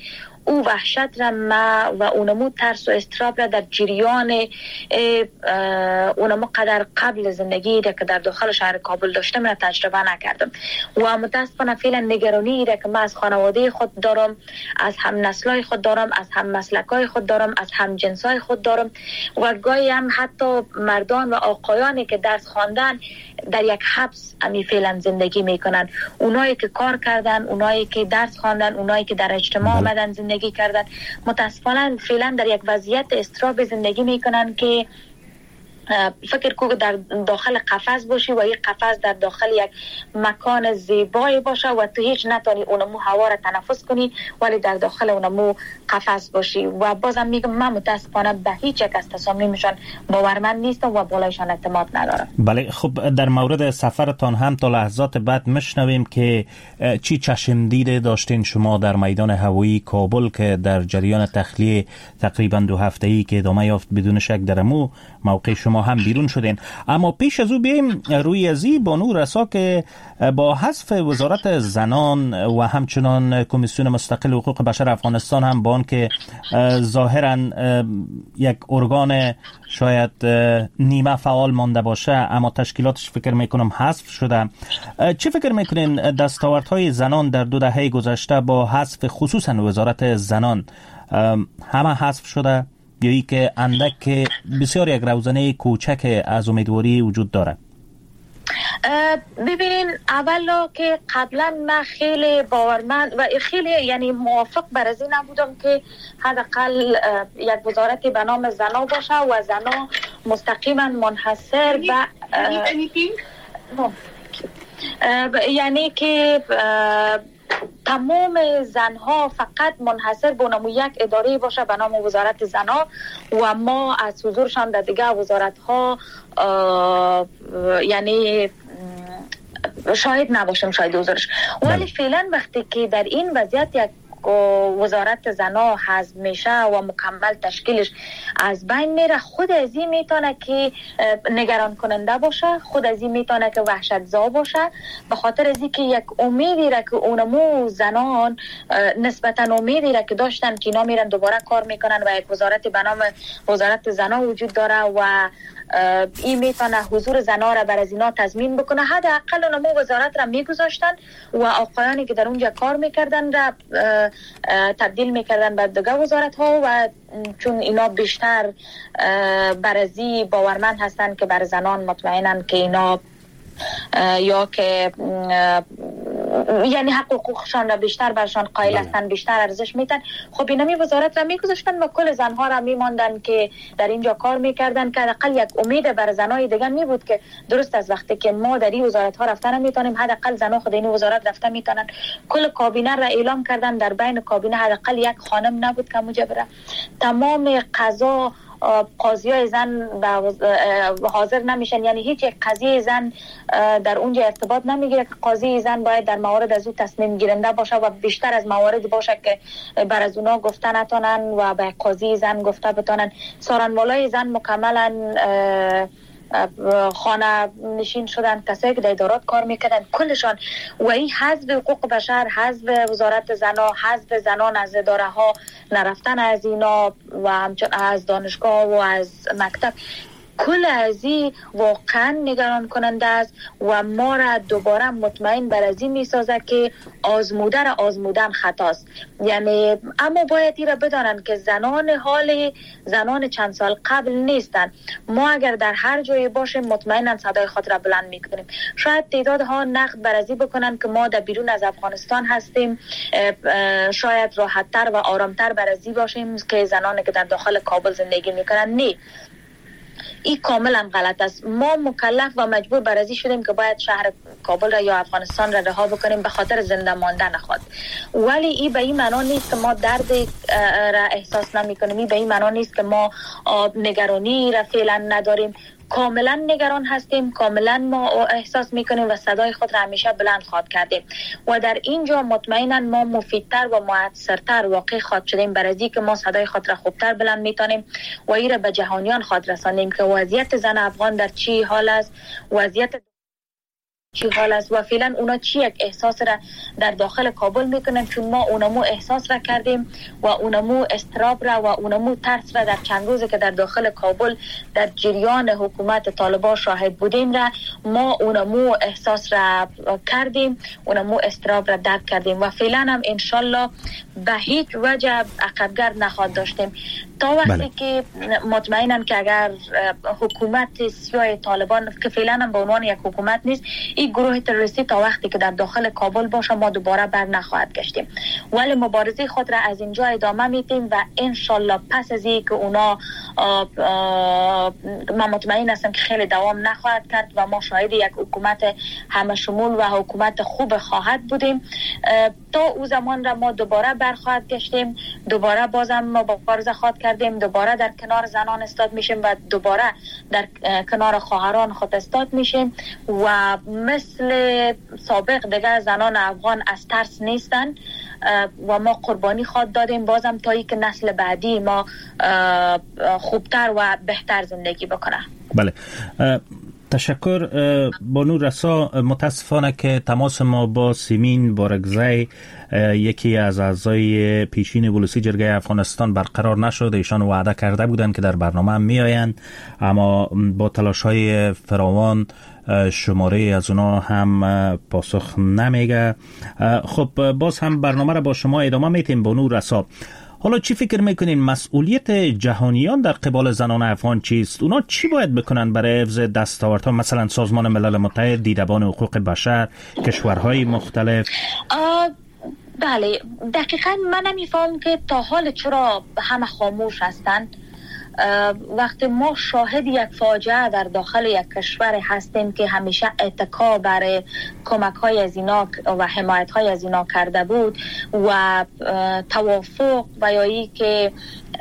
او وحشت را ما و اونمو ترس و استراب را در جریان اونمو قدر قبل زندگی را که در داخل شهر کابل داشتم را تجربه نکردم و متاسفانه فعلا نگرانی را که ما از خانواده خود دارم، از هم نسلای خود دارم، از هم مسلکای خود دارم، از هم جنسای خود دارم و گاهی هم حتی مردان و آقایانی که درس خواندن در یک حبس امی فعلا زندگی میکنن. اونایی که کار کردن، اونایی که درس خواندن، اونایی که در اجتماع آمدن زندگی کردن، متاسفانه فعلا در یک وضعیت استراب زندگی میکنن که فکر کو در داخل قفس باشی و این قفس در داخل یک مکان زیبایی باشه و تو هیچ نتانی اونمو هوا را تنفس کنی ولی در داخل اونمو قفس باشی. و بازم میگم من متاسفانه به هیچ یک از تصامیمشان باورمند نیستم و بالایشان اعتماد ندارم. بله، خب در مورد سفرتان هم تا لحظات بعد میشنویم که چی چشمدید داشتین شما در میدان هوایی کابل که در جریان تخلیه تقریبا دو هفته‌ای که ادامه یافت بدون شک در مو موقع شما هم بیرون شدین. اما پیش از او بیایم روی ازی بانو رسا که با حذف وزارت زنان و همچنان کمیسیون مستقل حقوق بشر افغانستان هم با آن که ظاهرا یک ارگان شاید نیمه فعال مانده باشه اما تشکیلاتش فکر میکنم حذف شده، چه فکر میکنین دستاوردهای زنان در دو دهه گذشته با حذف خصوصا وزارت زنان همه حذف شده یا ای که اندک بسیار یک روزنه کوچک از امیدواری وجود داره؟ ببینین، اولا که قبلا من خیلی باورمند و خیلی یعنی موافق بر از این نبودم که حداقل یک وزارتی به نام زنا باشه و زنا مستقیما منحصر به یعنی که تمام زنها فقط منحصر به نام یک اداره باشه به نام وزارت زنا و ما از حضورشان در دیگه وزارت ها یعنی شاهد نباشیم شاهد حضورش. ولی فعلا وقتی که در این وضعیت یک وزارت زنا حذف میشه و مکمل تشکیلش از بین میره، خود از این میتونه که نگران کننده باشه، خود از این میتونه که وحشت زا باشه، به خاطر از این که یک امیدی را که اونمو زنان نسبتا امیدی را که داشتن که اینا میرن دوباره کار میکنن و یک وزارت به نام وزارت زنا وجود داره و این میتونه حضور زنا را بر از اینا تضمین بکنه، حداقل اونمو وزارت را میگذاشتن و آقایانی که در اونجا کار میکردن را تبدیل میکردن به دیگه وزارت ها و چون اینا بیشتر برازی باورمند هستن که بر زنان مطمئنن که اینا یا که یعنی حق حقوقشان را بیشتر برشان قائل هستن، بیشتر ارزش میتن، خب اینا می وزارت را میگذاشتن و کل زنها را میماندن که در اینجا کار میکردن که حداقل یک امید بر زنای دیگه می بود که درست از وقتی که ما در این وزارت ها رفتن نمیتونیم، حداقل زنها خود این وزارت رفتن میتونن. کل کابینه را اعلام کردن، در بین کابینه حداقل یک خانم نبود که موجب را تمام قضا قاضی های زن حاضر نمیشن، یعنی هیچ یک قضیه زن در اونجا ارتباط نمیگیره که قاضی زن باید در موارد از او تصمیم گیرنده باشه و بیشتر از موارد باشه که بر از اونا گفته نتونن و به قاضی زن گفته بتونن. سارنوالای زن مکملا خانه نشین شدن، کسایی که در ادارات کار میکردن کلشان و این حذف حقوق بشر، حذف وزارت زنا، حذف زنان از اداره ها، نرفتن از اینا و همچنین از دانشگاه و از مکتب، کل از این واقعا نگران کننده است و ما را دوباره مطمئن بر از این می سازه که آزموده را آزمودن خطاست. یعنی اما باید این را بدانند که زنان حال زنان چند سال قبل نیستن. ما اگر در هر جایی باشیم مطمئنا صدای خود را بلند می کنیم. شاید تعدادها نقد بر از این بکنن که ما در بیرون از افغانستان هستیم، شاید راحت‌تر و آرامتر بر از این باشیم که زنانی که در داخل کابل زندگی میکنن. نه، این کاملا غلط است. ما مکلف و مجبور برازی شدیم که باید شهر کابل را یا افغانستان را رها بکنیم به خاطر زنده ماندن خود، ولی این به این معنا نیست که ما درد را احساس نمی کنیم، این به این معنا نیست که ما نگرانی را فعلا نداریم. کاملا نگران هستیم، کاملا ما احساس میکنیم و صدای خود را همیشه بلند خواهد کردیم و در اینجا مطمئنا ما مفیدتر و مؤثرتر واقع خواهد شدیم برای که ما صدای خود را خوبتر بلند میتونیم و این را به جهانیان خواهد رسانیم که وضعیت زن افغان در چی حال است، وضعیت چی حال است و فعلا اونا چی یک احساس را در داخل کابل میکنن، چون ما اونمو احساس را کردیم و اونمو استراب را و اونمو ترس را در چند روزی که در داخل کابل در جریان حکومت طالبان شاهد بودیم را ما اونمو احساس را کردیم، اونمو استراب را درک کردیم و فعلا هم انشالله به هیچ وجه عقبگرد نخواهد داشتیم تا وقتی بله. که مطمئنم که اگر حکومت سیاه طالبان که فعلا هم به عنوان یک حکومت نیست، این گروه تروریستی تا وقتی که در داخل کابل باشه ما دوباره بر نخواهد گشتیم، ولی مبارزه خود را از اینجا ادامه میدیم و انشالله پس از این که اونا من مطمئن هستم که خیلی دوام نخواهد کرد و ما شاهد یک حکومت همه شمول و حکومت خوب خواهد بودیم، تا او زمان را ما دوباره برخواهد گشتیم، دوباره بازم مبارزه خواهد کردیم، دوباره در کنار زنان استاد میشیم و دوباره در کنار خواهران خود استاد میشیم و مثل سابق دیگر زنان افغان از ترس نیستن و ما قربانی خود دادیم بازم تا ای که نسل بعدی ما خوبتر و بهتر زندگی بکنه. بله، تشکر بانو رسا. متاسفانه که تماس ما با سیمین بارگزی یکی از اعضای پیشین ولسی جرگه افغانستان برقرار نشد. ایشان وعده کرده بودند که در برنامه هم می آیند، اما با تلاش های فراوان شماره از اونا هم پاسخ نمیگه. خب باز هم برنامه را با شما ادامه میتیم. بانو رسا، حالا چی فکر میکنین مسئولیت جهانیان در قبال زنان افغان چیست؟ اونا چی باید بکنن برای حفظ دستاوردها، مثلا سازمان ملل متحد، دیدبان حقوق بشر، کشورهای مختلف؟ بله، دقیقا من نمیفهم که تا حال چرا همه خاموش هستند. وقتی ما شاهد یک فاجعه در داخل یک کشور هستیم که همیشه اتکا برای کمک های از اینا و حمایت های از اینا کرده بود و توافق و یا ای که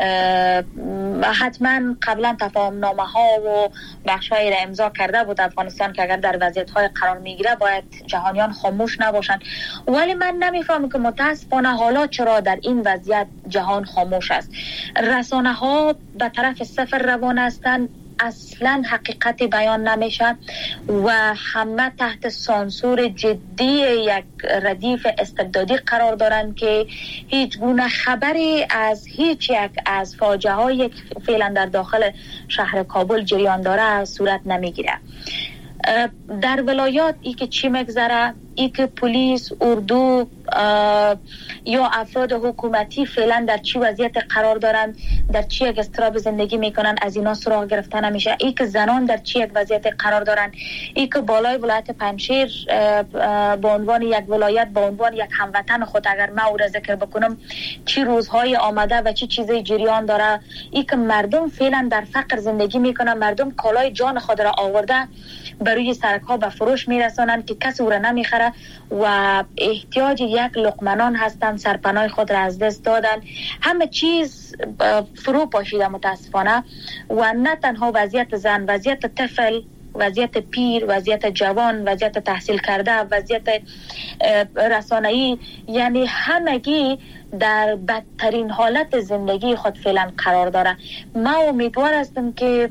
حتما قبلا تفاهم نامه ها و بخش های را امضا کرده بود افغانستان که اگر در وضعیت های قرار میگیره باید جهانیان خاموش نباشند، ولی من نمیفهمم که متاسفانه حالا چرا در این وضعیت جهان خاموش است. رسانه ها به طرف صفر روان هستند، اصلا حقیقت بیان نمیشه و همه تحت سانسور جدی یک ردیف استبدادی قرار دارند که هیچ گونه خبری از هیچ یک از فاجعه های فعلا در داخل شهر کابل جریان داره صورت نمیگیره. در ولایات ای که چی مگذره، ای که پلیس، اردو یا افراد حکومتی فعلا در چی وضعیت قرار دارن، در چی یک استراب زندگی میکنن، از اینا سراغ گرفته نمیشه. ای که زنان در چی یک وضعیت قرار دارن، ای که بالای ولایت پنجشیر به عنوان یک ولایت، به عنوان یک هموطن خود اگر من او را ذکر بکنم چی روزهای آمده و چی چیزی جریان داره، ای که مردم فعلا در فقر زندگی میکنن، مردم کالای جان خود را آورده بروی سرک ها به فروش میرسانند که کسی او را نمیخره و احتیاج یک لقمنان هستند، سرپناه خود را از دست دادن، همه چیز فرو پاشیده متاسفانه و نه تنها وضعیت زن، وضعیت طفل، وضعیت پیر، وضعیت جوان، وضعیت تحصیل کرده، وضعیت رسانه‌ای، یعنی همگی در بدترین حالت زندگی خود فعلا قرار داره. من امیدوار هستم که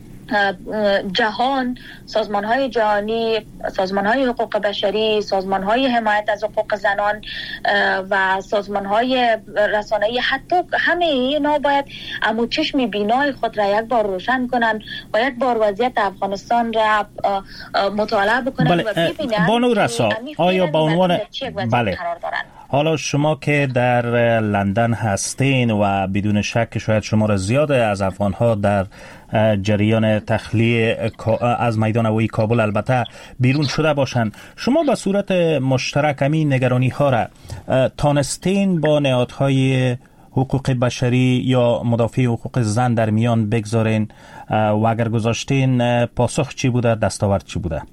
جهان، سازمان‌های جهانی، سازمان‌های حقوق بشری، سازمان‌های حمایت از حقوق زنان و سازمان‌های رسانه‌ای، حتی همه اینا باید امو چشم بینای خود را یک بار روشن کنن و یک بار وضعیت افغانستان را مطالعه بکنن بله. و ببینن بانو رسا، آیا با عنوان بله حالا شما که در لندن هستین و بدون شک شاید شمار زیاد از افغان‌ها در جریان تخلیه از میدان هوایی کابل البته بیرون شده باشند، شما به صورت مشترک همین نگرانی ها را تانستین با نهادهای حقوق بشری یا مدافع حقوق زن در میان بگذارین و اگر گذاشتین پاسخ چی بوده، دستاورد چی بوده؟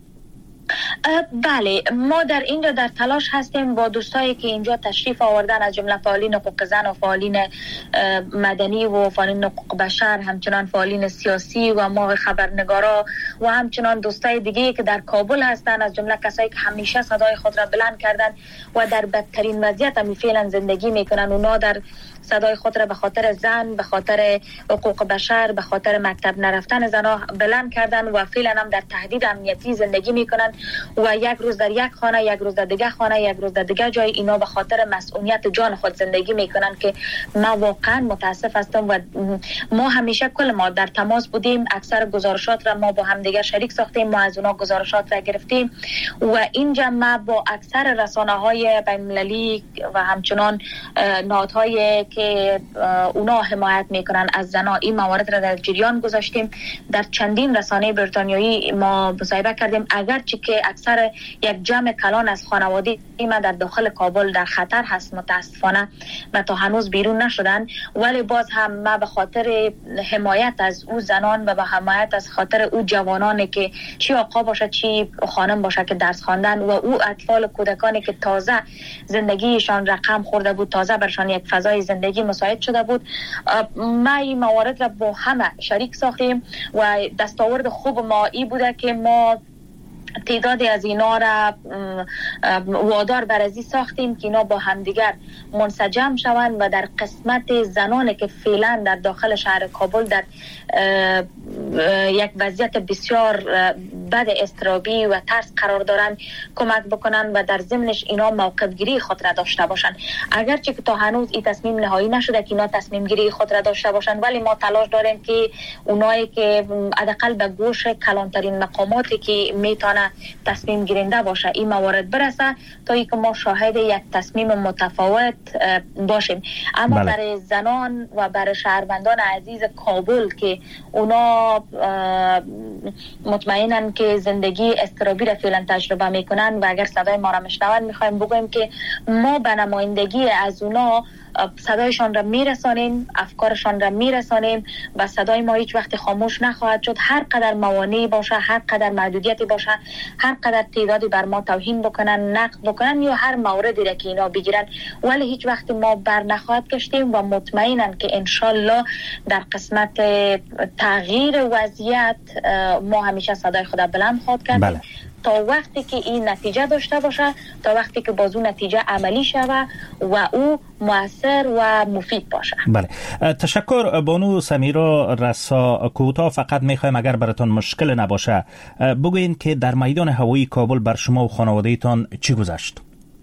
بله، ما در اینجا در تلاش هستیم با دوستایی که اینجا تشریف آوردن، از جمله فعالین حقوق زن و فعالین مدنی و فعالین حقوق بشر، همچنان فعالین سیاسی و ما خبرنگارا و همچنان دوستای دیگه که در کابل هستن، از جمله کسایی که همیشه صدای خود را بلند کردن و در بدترین وضعیت هم فعلا زندگی میکنن. اونا در صدای خود را به خاطر زن، به خاطر حقوق بشر، به خاطر مکتب نرفتن زنها بلند کردن و فعلا هم در تهدید امنیتی زندگی میکنن و یک روز در یک خانه، یک روز در دیگه خانه، یک روز در دیگه جای. اینا به خاطر مسئولیت جان خود زندگی میکنن که ما واقعا متاسف هستم و ما همیشه کل ما در تماس بودیم. اکثر گزارشات را ما با هم دیگر شریک ساختیم، ما از اونا گزارشات را گرفتیم و اینجا ما با اکثر رسانه‌های بین‌المللی و همچنان نهادهایی که اونا حمایت میکنن از زنان این موارد را در جریان گذاشتیم. در چندین رسانه بریتانیایی ما مصاحبه کردیم، اگرچه که اکثر یک جمع کلان از خانواده ما در داخل کابل در خطر هست متاسفانه و تا هنوز بیرون نشدن، ولی باز هم ما به خاطر حمایت از او زنان و به حمایت از خاطر او جوانانی که چی آقا باشه چی خانم باشه که درس خواندن و او اطفال کودکانی که تازه زندگیشان رقم خورده بود، تازه برشان یک فضای زندگی مساعد شده بود، ما این موارد را با همه شریک ساختیم و دستاورد خوب ما ای بوده که ما تعدادی از اینا را وادار بر ازی ساختیم که اینا با همدیگر منسجم شوند و در قسمت زنانی که فعلا در داخل شهر کابل در یک وضعیت بسیار بد اضطرابی و ترس قرار دارند کمک بکنن و در ضمنش اینا موقف گیری خود را داشته باشند. اگرچه که تا هنوز این تصمیم نهایی نشده که اینا تصمیم گیری خود را داشته باشند، ولی ما تلاش داریم که اونایی که حداقل به گوش کلانترین مقاماتی که میتونه تصمیم گیرنده باشه این موارد برسه تا اینکه ما شاهد یک تصمیم متفاوت باشیم. اما بله. برای زنان و برای شهروندان عزیز کابل که اونا مطمئنن که زندگی اضطرابی را فعلا تجربه میکنن و اگر صدای ما را میشنون، میخوایم بگویم که ما به نمایندگی از اونا صدایشان را میرسانیم، افکارشان را میرسانیم و صدای ما هیچ وقت خاموش نخواهد شد. هر قدر موانعی باشه، هر قدر محدودیتی باشه، هر قدر تعدادی بر ما توهین بکنن، نقد بکنن یا هر موردی را که اینا بگیرن، ولی هیچ وقت ما بر نخواهد کشتیم و مطمئنن که انشالله در قسمت تغییر وضعیت ما همیشه صدای خود بلند خواهد کردیم. بله. تا وقتی که این نتیجه داشته باشه، تا وقتی که بازو نتیجه عملی شوه و او مؤثر و مفید باشه. بله، تشکر بانو سمیرا رسا. کوتاه فقط میخوایم اگر براتون مشکل نباشه بگوین که در میدان هوایی کابل بر شما و خانواده‌تان چی گذشت؟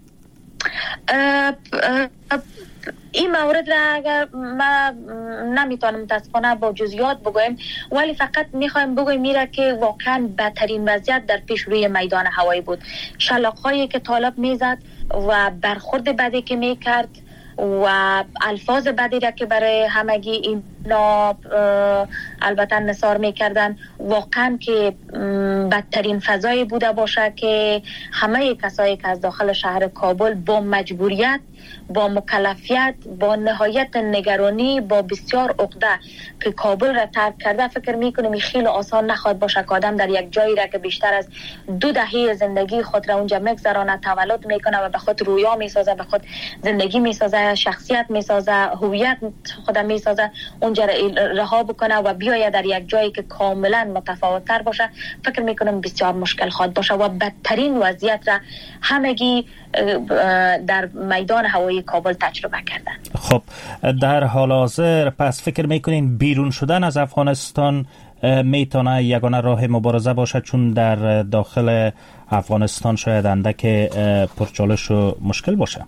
این مورد را اگر ما نمیتونم متاسفانه با جزئیات بگویم، ولی فقط میخوایم بگویم میره که واقعا بدترین وضعیت در پیش روی میدان هوایی بود. شلاق‌هایی که طالب میزد و برخورد بدی که میکرد و الفاظ بدی را که برای همگی اینا البته نثار میکردن، واقعا که بدترین فضایی بوده باشه که همه کسایی که از داخل شهر کابل با مجبوریت، با مکلفیت، با نهایت نگرانی، با بسیار عقده که کابل را ترک کرده، فکر میکنم این خیلی آسان نخواهد باشه که آدم در یک جایی را که بیشتر از دو دهه زندگی خود را اونجا میگذرانه، تولد میکنه و به خود رویا میسازه، به خود زندگی میسازه، شخصیت میسازه، هویت خود میسازه، اونجا رها بکنه و بیاید در یک جایی که کاملا متفاوت تر باشه. فکر میکنم بسیار مشکل خواهد باشه و بدترین وضعیت را همگی در میدان هوایی کابل تجربه کردن. خب در حال حاضر پس فکر میکنین بیرون شدن از افغانستان میتونه یگانه راه مبارزه باشه، چون در داخل افغانستان شاید اندک پرچالش و مشکل باشه؟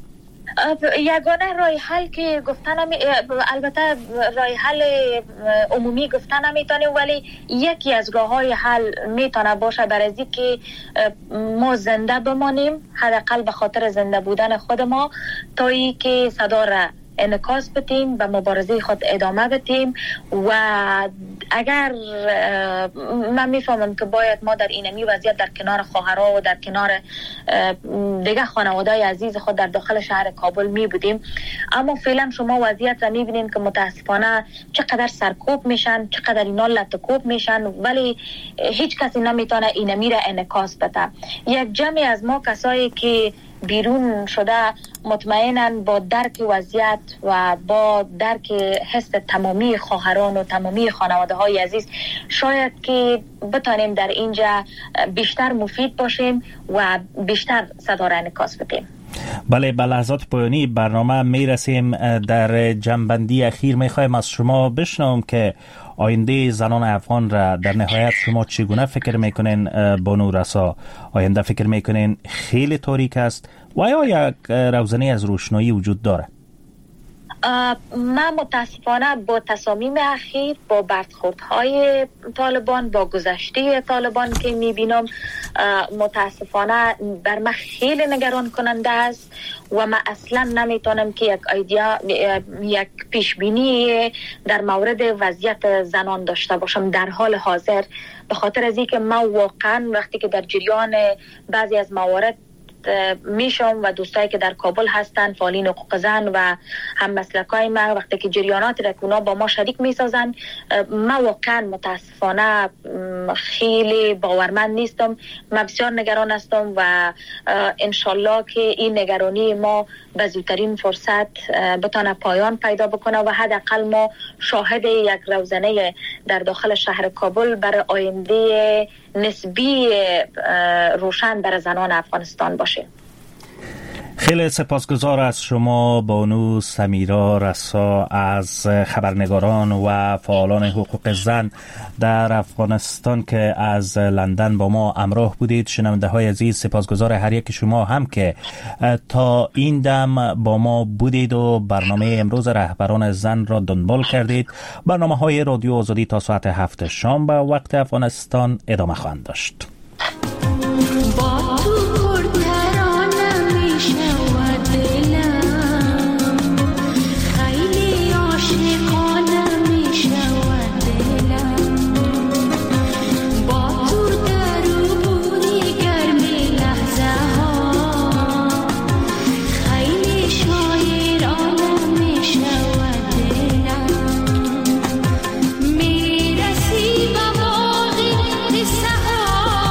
یگانه راه حل که گفتن نمی... البته راه حل عمومی گفتن نمیتونه، ولی یکی از راه های حل میتونه باشه برای از که ما زنده بمانیم، حداقل به خاطر زنده بودن خود ما، تا ای که صدا را انعکاس بدیم و مبارزه خود ادامه بدیم. و اگر من میفهمم که باید ما در اینمی وضعیت در کنار خواهرها و در کنار دیگه خانواده‌های عزیز خود در داخل شهر کابل می بودیم، اما فعلا شما وضعیت را میبینین که متاسفانه چقدر سرکوب میشن، چقدر اینا لطکوب میشن، ولی هیچ کسی نمیتونه اینمی را انعکاس بده. یک جمعی از ما کسایی که بیرون شده مطمئنن با درک وضعیت و با درک حس تمامی خواهران و تمامی خانواده های عزیز شاید که بتانیم در اینجا بیشتر مفید باشیم و بیشتر صدا را انعکاس بدیم. بله، به لحظات پایانی برنامه میرسیم. در جنبندی اخیر میخوایم از شما بشنوم که آینده زنان افغان را در نهایت شما چگونه فکر میکنین بانو رسا؟ آینده فکر میکنین خیلی تاریک است و یا یک روزنه از روشنایی وجود داره؟ من متاسفانه با تصامیم اخیر، با برخوردهای طالبان، با گذشته طالبان که میبینم، متاسفانه بر من خیلی نگران کننده است و من اصلا نمیتونم که یک ایدیا یک پیشبینی در مورد وضعیت زنان داشته باشم در حال حاضر، به خاطر از اینکه من واقعا وقتی که در جریان بعضی از موارد میشم و دوستایی که در کابل هستن، فعالین حقوق زن و هم مسلکای ما، وقتی که جریانات را اونا با ما شریک میسازن، من واقعا متاسفانه خیلی باورمند نیستم. من بسیار نگران هستم و انشالله که این نگرانی ما به زودترین فرصت بتونه پایان پیدا بکنه و حداقل ما شاهد یک روزنه در داخل شهر کابل برای آینده نسبی روشن برای زنان افغانستان باشه. خیلی سپاسگزار از شما بانو سمیرا رسا از خبرنگاران و فعالان حقوق زن در افغانستان که از لندن با ما همراه بودید. شنونده های عزیز، سپاسگزار هر یک شما هم که تا این دم با ما بودید و برنامه امروز رهبران زن را دنبال کردید. برنامه های رادیو آزادی تا ساعت هفت شام به وقت افغانستان ادامه خواهند داشت. میرسی با باقی سهار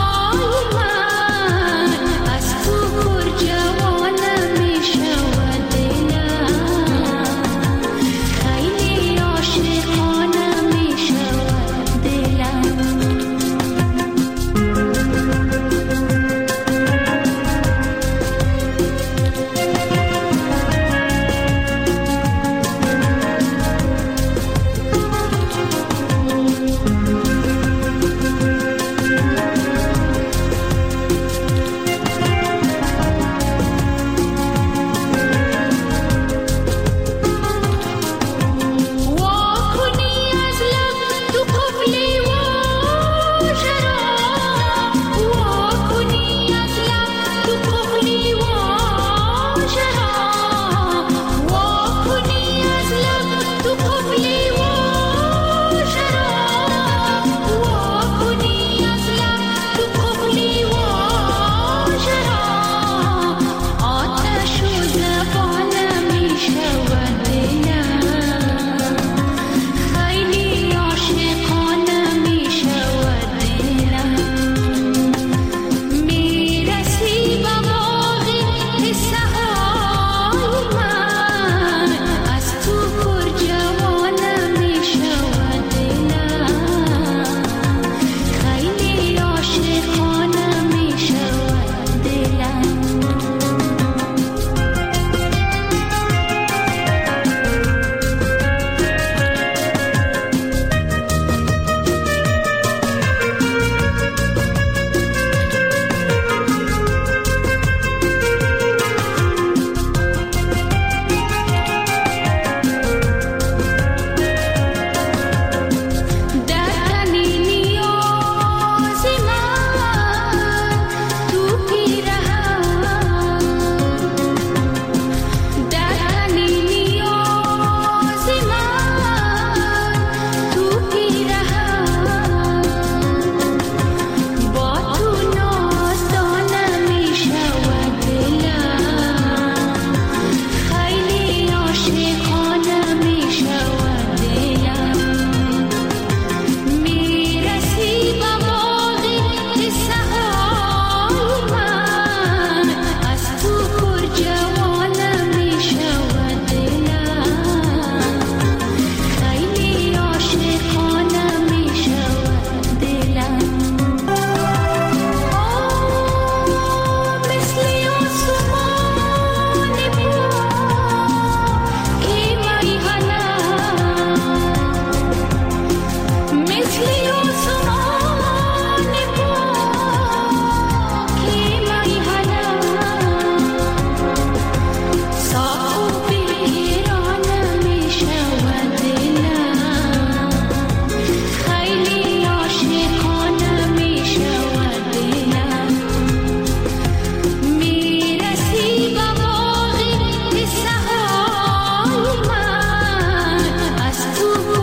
تو